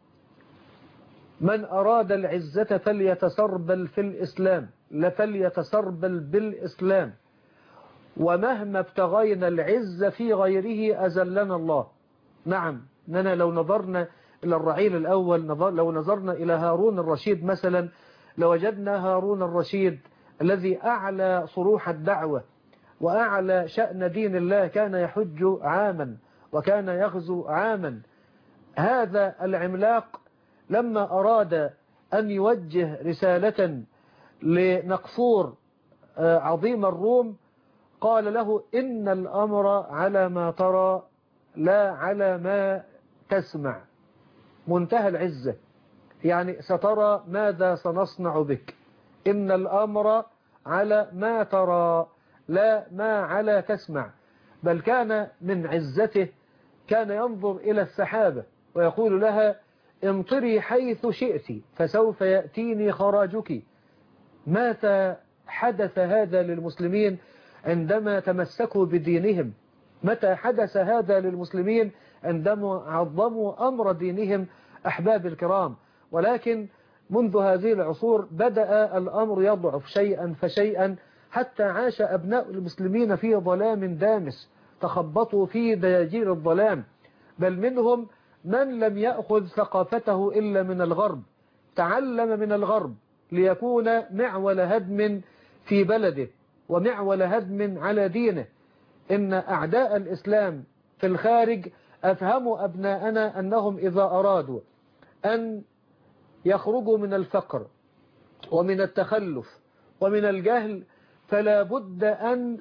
من أراد العزة فليتسربل في الإسلام، فليتسربل بالإسلام، ومهما ابتغينا العزة في غيره أزلنا الله. نعم، أننا لو نظرنا إلى الرعيل الأول، لو نظرنا إلى هارون الرشيد مثلا، لوجدنا هارون الرشيد الذي أعلى صروح الدعوة وأعلى شأن دين الله كان يحج عاما وكان يغزو عاما. هذا العملاق لما أراد أن يوجه رسالة لنقفور عظيم الروم قال له: إن الأمر على ما ترى لا على ما تسمع. منتهى العزة، يعني سترى ماذا سنصنع بك، إن الأمر على ما ترى لا ما على تسمع. بل كان من عزته كان ينظر إلى السحابة ويقول لها: امطري حيث شئت فسوف يأتيني خراجك. متى حدث هذا للمسلمين عندما تمسكوا بدينهم متى حدث هذا للمسلمين؟ عندما عظموا أمر دينهم أحباب الكرام. ولكن منذ هذه العصور بدأ الأمر يضعف شيئا فشيئا، حتى عاش أبناء المسلمين في ظلام دامس، تخبطوا في دياجير الظلام. بل منهم من لم يأخذ ثقافته إلا من الغرب، تعلم من الغرب ليكون معول هدم في بلده ومعول هدم على دينه. إن أعداء الإسلام في الخارج أفهموا أبناءنا أنهم إذا أرادوا أن يخرجوا من الفقر ومن التخلف ومن الجهل فلا بد أن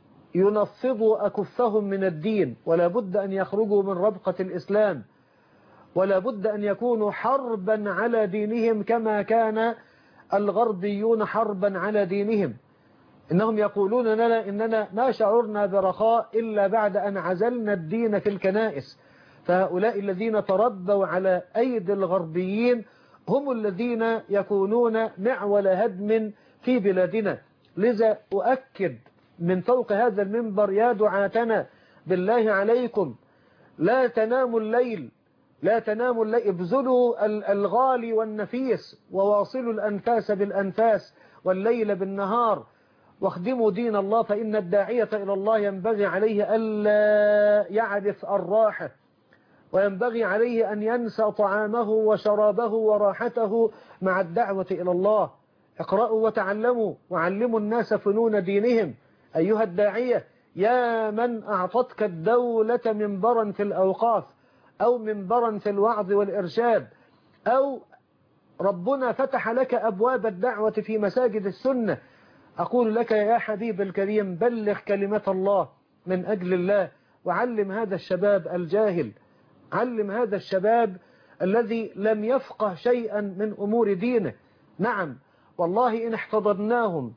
ينفضوا أكفهم من الدين، ولا بد أن يخرجوا من ربقة الإسلام، ولا بد أن يكونوا حربا على دينهم كما كان الغربيون حربا على دينهم. إنهم يقولون لنا إننا ما شعرنا برخاء إلا بعد أن عزلنا الدين في الكنائس. فهؤلاء الذين تربوا على أيدي الغربيين هم الذين يكونون معول هدم في بلادنا. لذا أؤكد من فوق هذا المنبر يا دعاتنا بالله عليكم لا تناموا الليل، لا تناموا الليل، ابذلوا الغالي والنفيس وواصلوا الأنفاس بالأنفاس والليل بالنهار، واخدموا دين الله. فإن الداعية إلى الله ينبغي عليه ألا يعرف الراحة، وينبغي عليه أن ينسى طعامه وشرابه وراحته مع الدعوة إلى الله. اقرأوا وتعلموا وعلموا الناس فنون دينهم. أيها الداعية يا من أعطتك الدولة منبرا في الأوقاف أو منبرا في الوعظ والإرشاد، أو ربنا فتح لك أبواب الدعوة في مساجد السنة، أقول لك يا حبيب الكريم بلغ كلمة الله من أجل الله، وعلم هذا الشباب الجاهل، علم هذا الشباب الذي لم يفقه شيئا من أمور دينه. نعم والله إن احتضناهم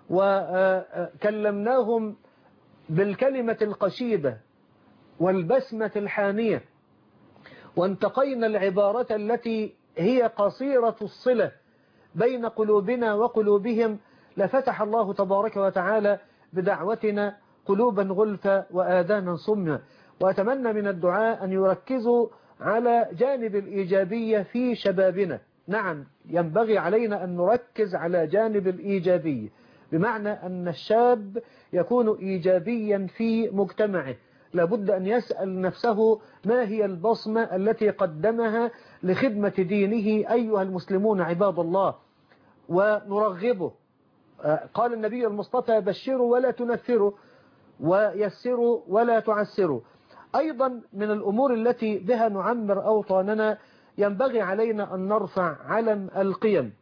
وكلمناهم بالكلمة القشيدة والبسمة الحانية، وانتقينا العبارة التي هي قصيرة الصلة بين قلوبنا وقلوبهم، لفتح الله تبارك وتعالى بدعوتنا قلوبا غلفا وآذانا صما. وأتمنى من الدعاء أن يركزوا على جانب الإيجابية في شبابنا. نعم ينبغي علينا أن نركز على جانب الإيجابية، بمعنى أن الشاب يكون إيجابيا في مجتمعه، لابد أن يسأل نفسه ما هي البصمة التي قدمها لخدمة دينه أيها المسلمون عباد الله، ونرغبه. قال النبي المصطفى بشروا ولا تنفروا ويسروا ولا تعسروا. أيضا من الأمور التي بها نعمر أوطاننا ينبغي علينا أن نرفع علم القيم،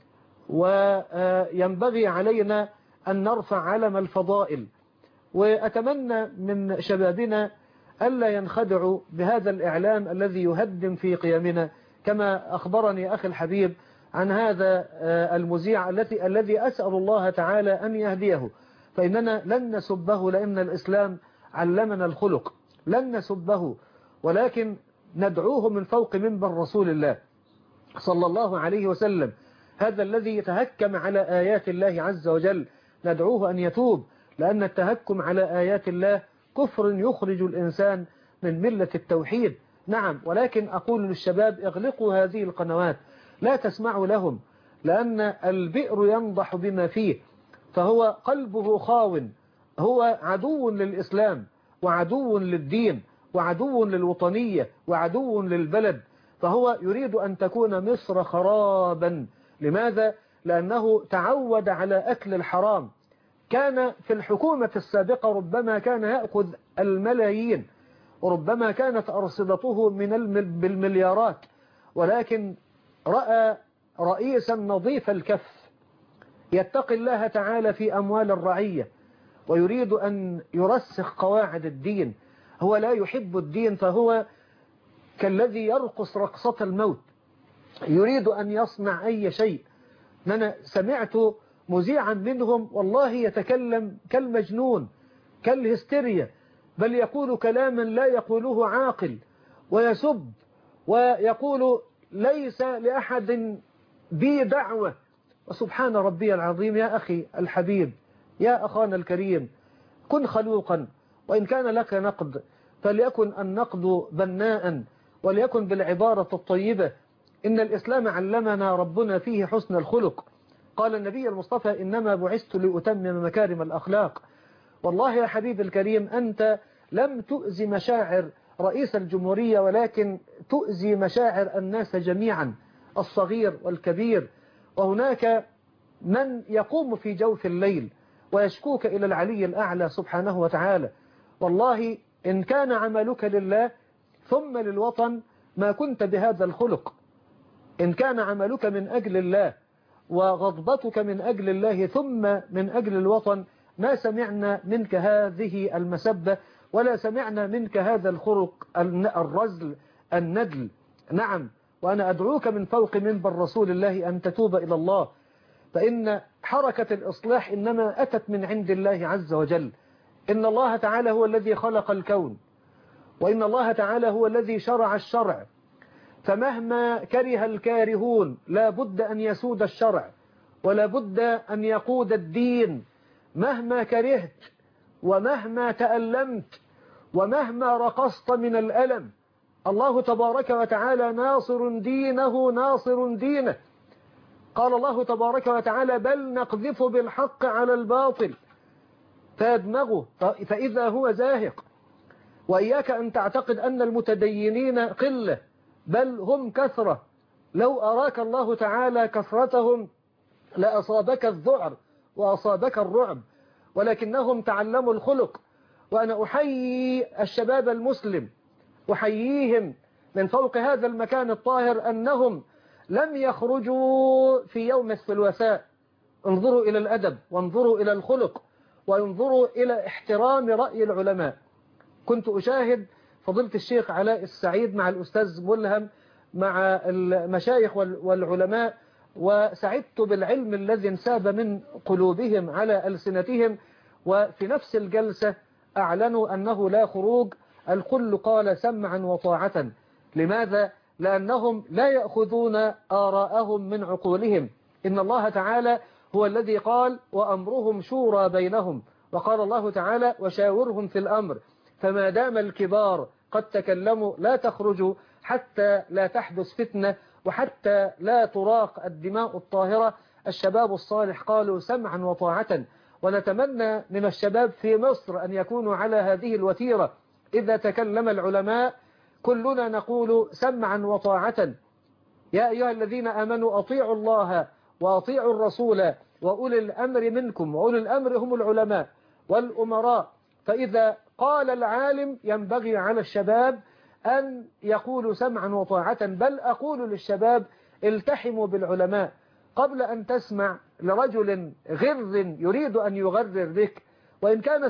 وينبغي علينا أن نرفع علم الفضائل. وأتمنى من شبابنا ألا ينخدعوا بهذا الإعلام الذي يهدم في قيمنا، كما أخبرني أخي الحبيب عن هذا المذيع الذي أسأل الله تعالى أن يهديه. فإننا لن نسبه لأن الإسلام علمنا الخلق، لن نسبه، ولكن ندعوه من فوق منبر رسول الله صلى الله عليه وسلم، هذا الذي يتهكم على آيات الله عز وجل، ندعوه أن يتوب، لأن التهكم على آيات الله كفر يخرج الإنسان من ملة التوحيد. نعم، ولكن أقول للشباب اغلقوا هذه القنوات، لا تسمعوا لهم، لأن البئر ينضح بما فيه، فهو قلبه خاون، هو عدو للإسلام وعدو للدين وعدو للوطنية وعدو للبلد، فهو يريد أن تكون مصر خرابا. لماذا؟ لأنه تعود على أكل الحرام. كان في الحكومة السابقة ربما كان يأخذ الملايين، وربما كانت أرصدته بالمليارات، ولكن رأى رئيسا نظيف الكف يتقي الله تعالى في أموال الرعية، ويريد أن يرسخ قواعد الدين. هو لا يحب الدين، فهو كالذي يرقص رقصة الموت، يريد أن يصنع أي شيء. أنا سمعت مذيعا منهم والله يتكلم كالمجنون كالهستيريا، بل يقول كلاما لا يقوله عاقل، ويسب ويقول ليس لأحد بي دعوة. وسبحان ربي العظيم. يا أخي الحبيب، يا أخانا الكريم، كن خلوقا وإن كان لك نقد فليكن النقد بناء، وليكن بالعبارة الطيبة. إن الإسلام علمنا ربنا فيه حسن الخلق. قال النبي المصطفى إنما بعثت لأتمم مكارم الأخلاق. والله يا حبيب الكريم أنت لم تؤذي مشاعر رئيس الجمهورية، ولكن تؤذي مشاعر الناس جميعا، الصغير والكبير. وهناك من يقوم في جوف الليل ويشكوك إلى العلي الأعلى سبحانه وتعالى. والله إن كان عملك لله ثم للوطن ما كنت بهذا الخلق. إن كان عملك من أجل الله وغضبتك من أجل الله ثم من أجل الوطن ما سمعنا منك هذه المسبة، ولا سمعنا منك هذا الخلق الرزل الندل. نعم، وأنا أدعوك من فوق منبر رسول الله أن تتوب إلى الله، فإن حركة الإصلاح إنما أتت من عند الله عز وجل. إن الله تعالى هو الذي خلق الكون، وإن الله تعالى هو الذي شرع الشرع، فمهما كره الكارهون لا بد أن يسود الشرع، ولا بد أن يقود الدين. مهما كرهت ومهما تألمت ومهما رقصت من الألم، الله تبارك وتعالى ناصر دينه ناصر دينه. قال الله تبارك وتعالى بل نقذف بالحق على الباطل فيدمغه فإذا هو زاهق. وإياك أن تعتقد أن المتدينين قلة، بل هم كثرة. لو أراك الله تعالى كثرتهم لأصابك الذعر وأصابك الرعب، ولكنهم تعلموا الخلق. وأنا أحيي الشباب المسلم، أحييهم من فوق هذا المكان الطاهر أنهم لم يخرجوا في يوم الثلاثاء. انظروا إلى الأدب، وانظروا إلى الخلق، وانظروا إلى احترام رأي العلماء. كنت أشاهد فضيلة الشيخ علاء السعيد مع الأستاذ ملهم مع المشايخ والعلماء، وسعدت بالعلم الذي انساب من قلوبهم على ألسنتهم. وفي نفس الجلسة أعلنوا أنه لا خروج، الكل قال سمعا وطاعة. لماذا؟ لأنهم لا يأخذون آراءهم من عقولهم. إن الله تعالى هو الذي قال وأمرهم شورى بينهم، وقال الله تعالى وشاورهم في الأمر. فما دام الكبار قد تكلموا لا تخرجوا حتى لا تحدث فتنة وحتى لا تراق الدماء الطاهرة. الشباب الصالح قالوا سمعا وطاعة، ونتمنى من الشباب في مصر أن يكونوا على هذه الوتيرة. إذا تكلم العلماء كلنا نقول سمعا وطاعة. يا أيها الذين آمنوا أطيعوا الله وأطيعوا الرسول وأولي الأمر منكم، وأولي الأمر هم العلماء والأمراء. فإذا قال العالم ينبغي على الشباب أن يقولوا سمعا وطاعة. بل أقول للشباب التحموا بالعلماء قبل أن تسمع لرجل غر يريد أن يغرر بك، وإن كان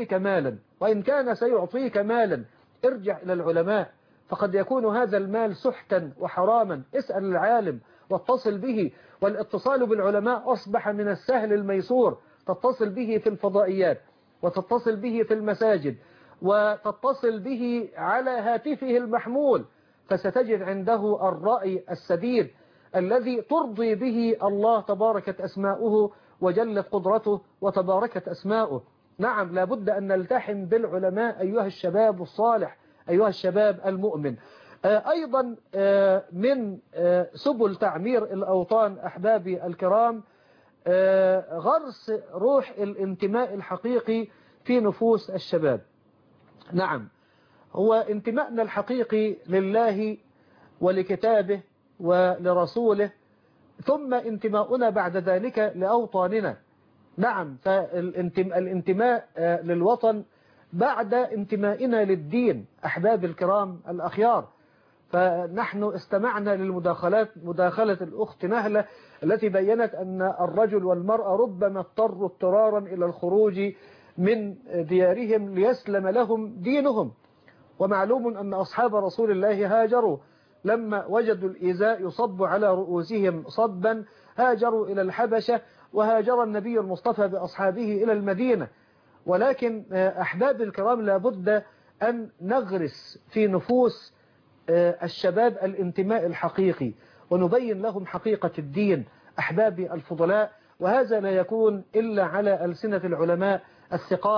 سيعطيك مالا ارجع إلى العلماء، فقد يكون هذا المال سحتا وحراما. اسأل العالم واتصل به، والاتصال بالعلماء أصبح من السهل الميسور. تتصل به في الفضائيات، وتتصل به في المساجد، وتتصل به على هاتفه المحمول، فستجد عنده الرأي السديد الذي ترضي به الله تباركت أسماؤه وجلت قدرته وتباركت أسماؤه. نعم، لابد أن نلتحم بالعلماء أيها الشباب الصالح، أيها الشباب المؤمن. أيضا من سبل تعمير الأوطان أحبابي الكرام غرس روح الانتماء الحقيقي في نفوس الشباب. نعم، هو انتماءنا الحقيقي لله ولكتابه ولرسوله، ثم انتماؤنا بعد ذلك لأوطاننا. نعم، فالانتماء للوطن بعد انتمائنا للدين. أحباب الكرام الأخيار، فنحن استمعنا مداخلة الأخت نهلة التي بيّنت أن الرجل والمرأة ربما اضطروا اضطرارا إلى الخروج من ديارهم ليسلم لهم دينهم. ومعلوم أن أصحاب رسول الله هاجروا لما وجدوا الإيذاء يصب على رؤوسهم صبا، هاجروا إلى الحبشة، وهاجر النبي المصطفى بأصحابه إلى المدينة. ولكن أحباب الكرام لابد أن نغرس في نفوس الشباب الانتماء الحقيقي، ونبين لهم حقيقة الدين أحبابي الفضلاء. وهذا لا يكون إلا على ألسنة العلماء الثقات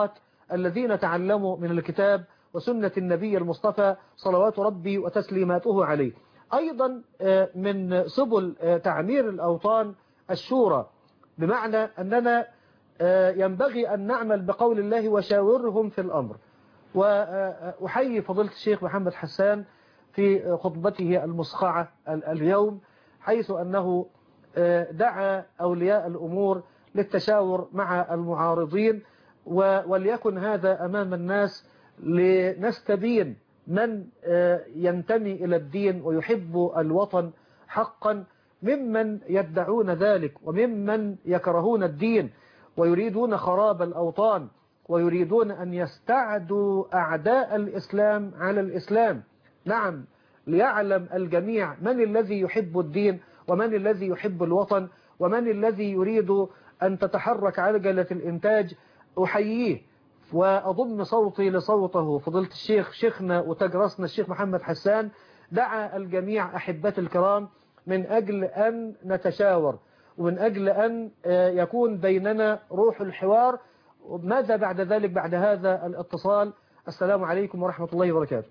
الذين تعلموا من الكتاب وسنة النبي المصطفى صلوات ربي وتسليماته عليه. أيضا من سبل تعمير الأوطان الشورى، بمعنى أننا ينبغي أن نعمل بقول الله وشاورهم في الأمر. وأحيي فضيلة الشيخ محمد حسان في خطبته المصخعة اليوم، حيث أنه دعا أولياء الأمور للتشاور مع المعارضين، وليكن هذا أمام الناس لنستبين من ينتمي إلى الدين ويحب الوطن حقا ممن يدعون ذلك، وممن يكرهون الدين ويريدون خراب الأوطان، ويريدون أن يستعدوا أعداء الإسلام على الإسلام. نعم، ليعلم الجميع من الذي يحب الدين، ومن الذي يحب الوطن، ومن الذي يريد أن تتحرك عجلة الإنتاج. أحييه وأضم صوتي لصوته فضيلة الشيخ شيخنا وتاج راسنا الشيخ محمد حسان، دعا الجميع أحبتي الكرام من أجل أن نتشاور، ومن أجل أن يكون بيننا روح الحوار. ماذا بعد ذلك بعد هذا الاتصال؟ السلام عليكم ورحمة الله وبركاته.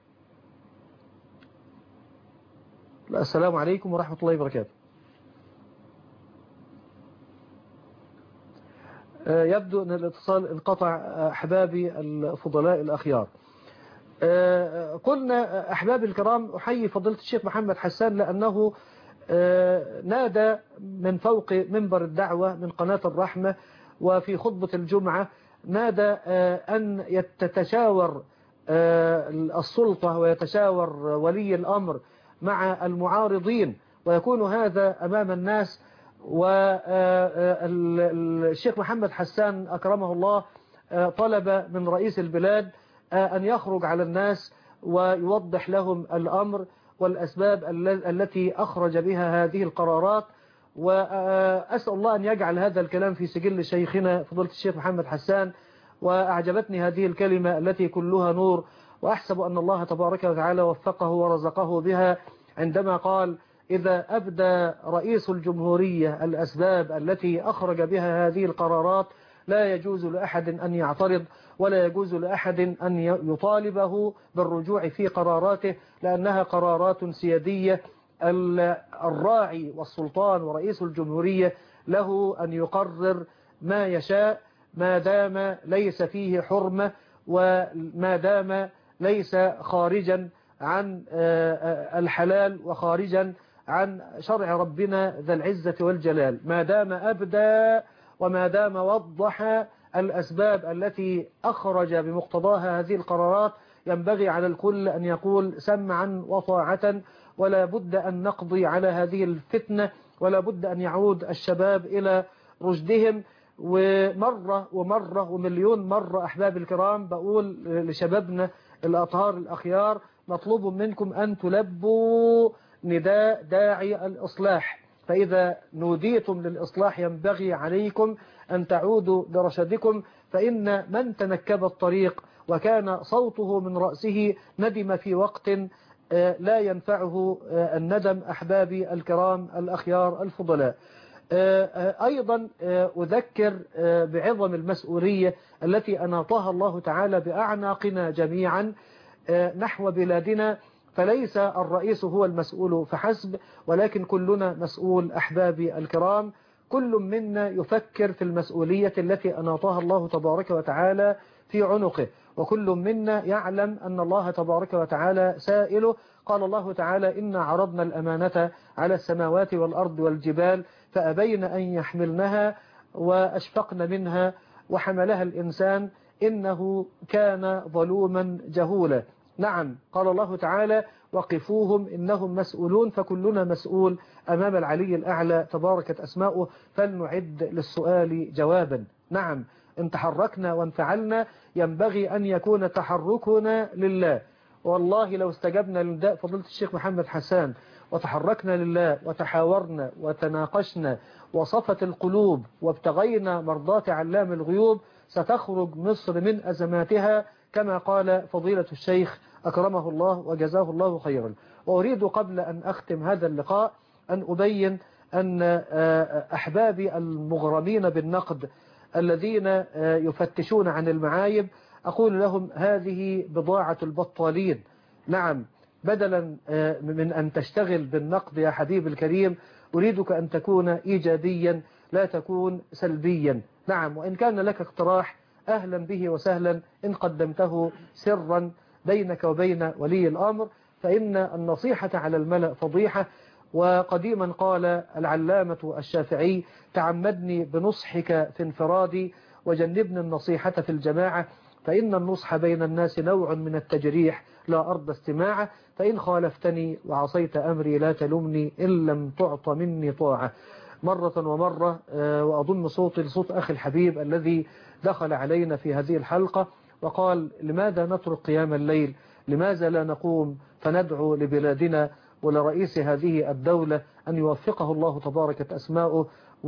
السلام عليكم ورحمة الله وبركاته. يبدو أن الاتصال انقطع أحبابي الفضلاء الأخيار. قلنا أحبابي الكرام أحيي فضيلة الشيخ محمد حسان لأنه نادى من فوق منبر الدعوة من قناة الرحمة وفي خطبة الجمعة، نادى أن تتشاور السلطة ويتشاور ولي الأمر مع المعارضين، ويكون هذا أمام الناس. والشيخ محمد حسان أكرمه الله طلب من رئيس البلاد أن يخرج على الناس ويوضح لهم الأمر والأسباب التي أخرج بها هذه القرارات. وأسأل الله أن يجعل هذا الكلام في سجل شيخنا فضيلة الشيخ محمد حسان. وأعجبتني هذه الكلمة التي كلها نور، وأحسب أن الله تبارك وتعالى وفقه ورزقه بها عندما قال: إذا أبدى رئيس الجمهورية الأسباب التي أخرج بها هذه القرارات لا يجوز لأحد أن يعترض، ولا يجوز لأحد أن يطالبه بالرجوع في قراراته، لأنها قرارات سيادية. الراعي والسلطان ورئيس الجمهورية له أن يقرر ما يشاء ما دام ليس فيه حرمة، وما دام ليس خارجا عن الحلال وخارجا عن شرع ربنا ذا العزة والجلال. ما دام أبدى وما دام وضح الأسباب التي أخرج بمقتضاها هذه القرارات، ينبغي على الكل أن يقول سمعا وطاعة، ولا بد أن نقضي على هذه الفتنة، ولا بد أن يعود الشباب إلى رشدهم. ومرة ومرة ومليون مرة أحباب الكرام بقول لشبابنا الأطهار الأخيار: مطلوب منكم أن تلبوا نداء داعي الإصلاح، فإذا نوديتم للإصلاح ينبغي عليكم أن تعودوا لرشدكم، فإن من تنكب الطريق وكان صوته من رأسه ندم في وقت لا ينفعه الندم. أحبابي الكرام الأخيار الفضلاء، أيضا أذكر بعظم المسؤولية التي أناطها الله تعالى بأعناقنا جميعا نحو بلادنا. فليس الرئيس هو المسؤول فحسب، ولكن كلنا مسؤول. أحبابي الكرام، كل منا يفكر في المسؤولية التي أناطها الله تبارك وتعالى في عنقه، وكل منا يعلم أن الله تبارك وتعالى سائله. قال الله تعالى: إنا عرضنا الأمانة على السماوات والأرض والجبال فأبين أن يحملنها وأشفقن منها وحملها الإنسان إنه كان ظلوما جهولا. نعم، قال الله تعالى: وقفوهم إنهم مسؤولون. فكلنا مسؤول أمام العلي الأعلى تباركت أسماؤه، فلنعد للسؤال جوابا. نعم، إن تحركنا وانفعلنا ينبغي أن يكون تحركنا لله. والله لو استجبنا لنداء فضيلة الشيخ محمد حسان وتحركنا لله وتحاورنا وتناقشنا وصفت القلوب وابتغينا مرضات علام الغيوب، ستخرج مصر من أزماتها كما قال فضيلة الشيخ أكرمه الله وجزاه الله خيرا. وأريد قبل أن أختم هذا اللقاء أن أبين أن أحبابي المغرمين بالنقد الذين يفتشون عن المعايب أقول لهم هذه بضاعة البطالين. نعم، بدلا من أن تشتغل بالنقد يا حبيب الكريم، أريدك أن تكون إيجابيا لا تكون سلبيا. نعم، وإن كان لك اقتراح أهلا به وسهلا إن قدمته سرا بينك وبين ولي الأمر، فإن النصيحة على الملأ فضيحة. وقديما قال العلامة الشافعي: تعمدني بنصحك في انفرادي وجنبني النصيحة في الجماعة، فإن النصح بين الناس نوع من التجريح لا أرضى استماعه، فإن خالفتني وعصيت أمري لا تلمني إن لم تعط مني طاعة. مرة ومرة وأضم صوتي لصوت أخي الحبيب الذي دخل علينا في هذه الحلقة وقال: لماذا نترك قيام الليل؟ لماذا لا نقوم فندعو لبلادنا ولرئيس هذه الدولة أن يوفقه الله تبارك أسماؤه،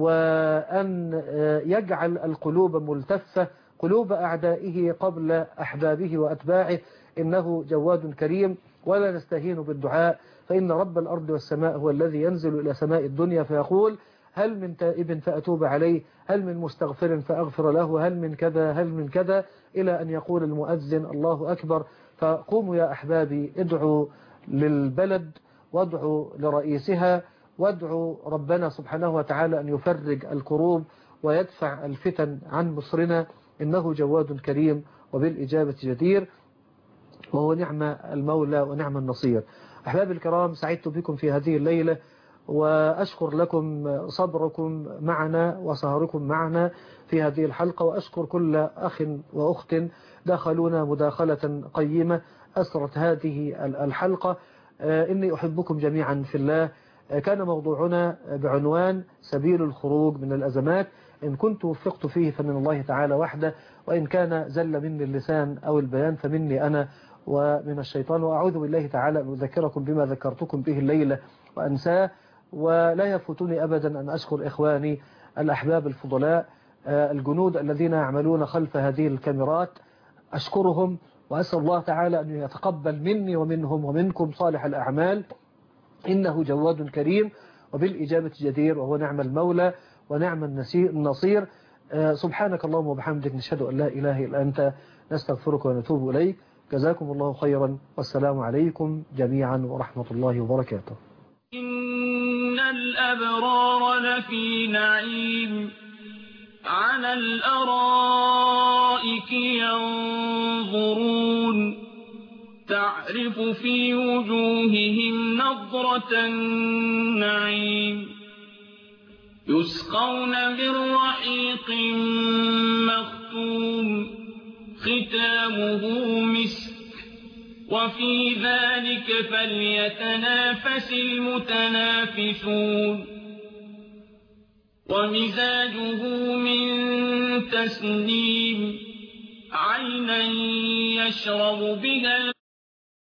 وأن يجعل القلوب ملتفة، قلوب أعدائه قبل أحبابه وأتباعه. إنه جواد كريم ولا نستهين بالدعاء، فإن رب الأرض والسماء هو الذي ينزل إلى سماء الدنيا فيقول: هل من تائب فأتوب عليه، هل من مستغفر فأغفر له، هل من كذا هل من كذا، إلى أن يقول المؤذن الله أكبر. فقوموا يا أحبابي، ادعوا للبلد وادعوا لرئيسها وادعوا ربنا سبحانه وتعالى أن يفرج الكروب ويدفع الفتن عن مصرنا. إنه جواد كريم وبالإجابة جدير، وهو نعم المولى ونعم النصير. أحبابي الكرام، سعدت بكم في هذه الليلة، وأشكر لكم صبركم معنا وسهركم معنا في هذه الحلقة، وأشكر كل أخ وأخت دخلونا مداخلة قيمة أسرت هذه الحلقة. إني أحبكم جميعا في الله. كان موضوعنا بعنوان سبيل الخروج من الأزمات. إن كنت وفقت فيه فمن الله تعالى وحده، وإن كان زل مني اللسان أو البيان فمني أنا ومن الشيطان. وأعوذ بالله تعالى أن أذكركم بما ذكرتكم به الليلة وأنساه. ولا يفوتني أبدا أن أشكر إخواني الأحباب الفضلاء الجنود الذين يعملون خلف هذه الكاميرات، أشكرهم وأسأل الله تعالى أن يتقبل مني ومنهم ومنكم صالح الأعمال. إنه جواد كريم وبالإجابة جدير، وهو نعم المولى ونعم النصير. سبحانك اللهم وبحمدك، نشهد أن لا إله إلا أنت، نستغفرك ونتوب إليك. جزاكم الله خيرا، والسلام عليكم جميعا ورحمة الله وبركاته. إن الأبرار لفي نعيم على الأرائك ينظرون، تعرف في وجوههم نضرة النعيم، يسقون من رحيق مختوم ختامه مسك، وفي ذلك فليتنافس المتنافسون، ومزاجه من تسنيم، عينا يشرب بها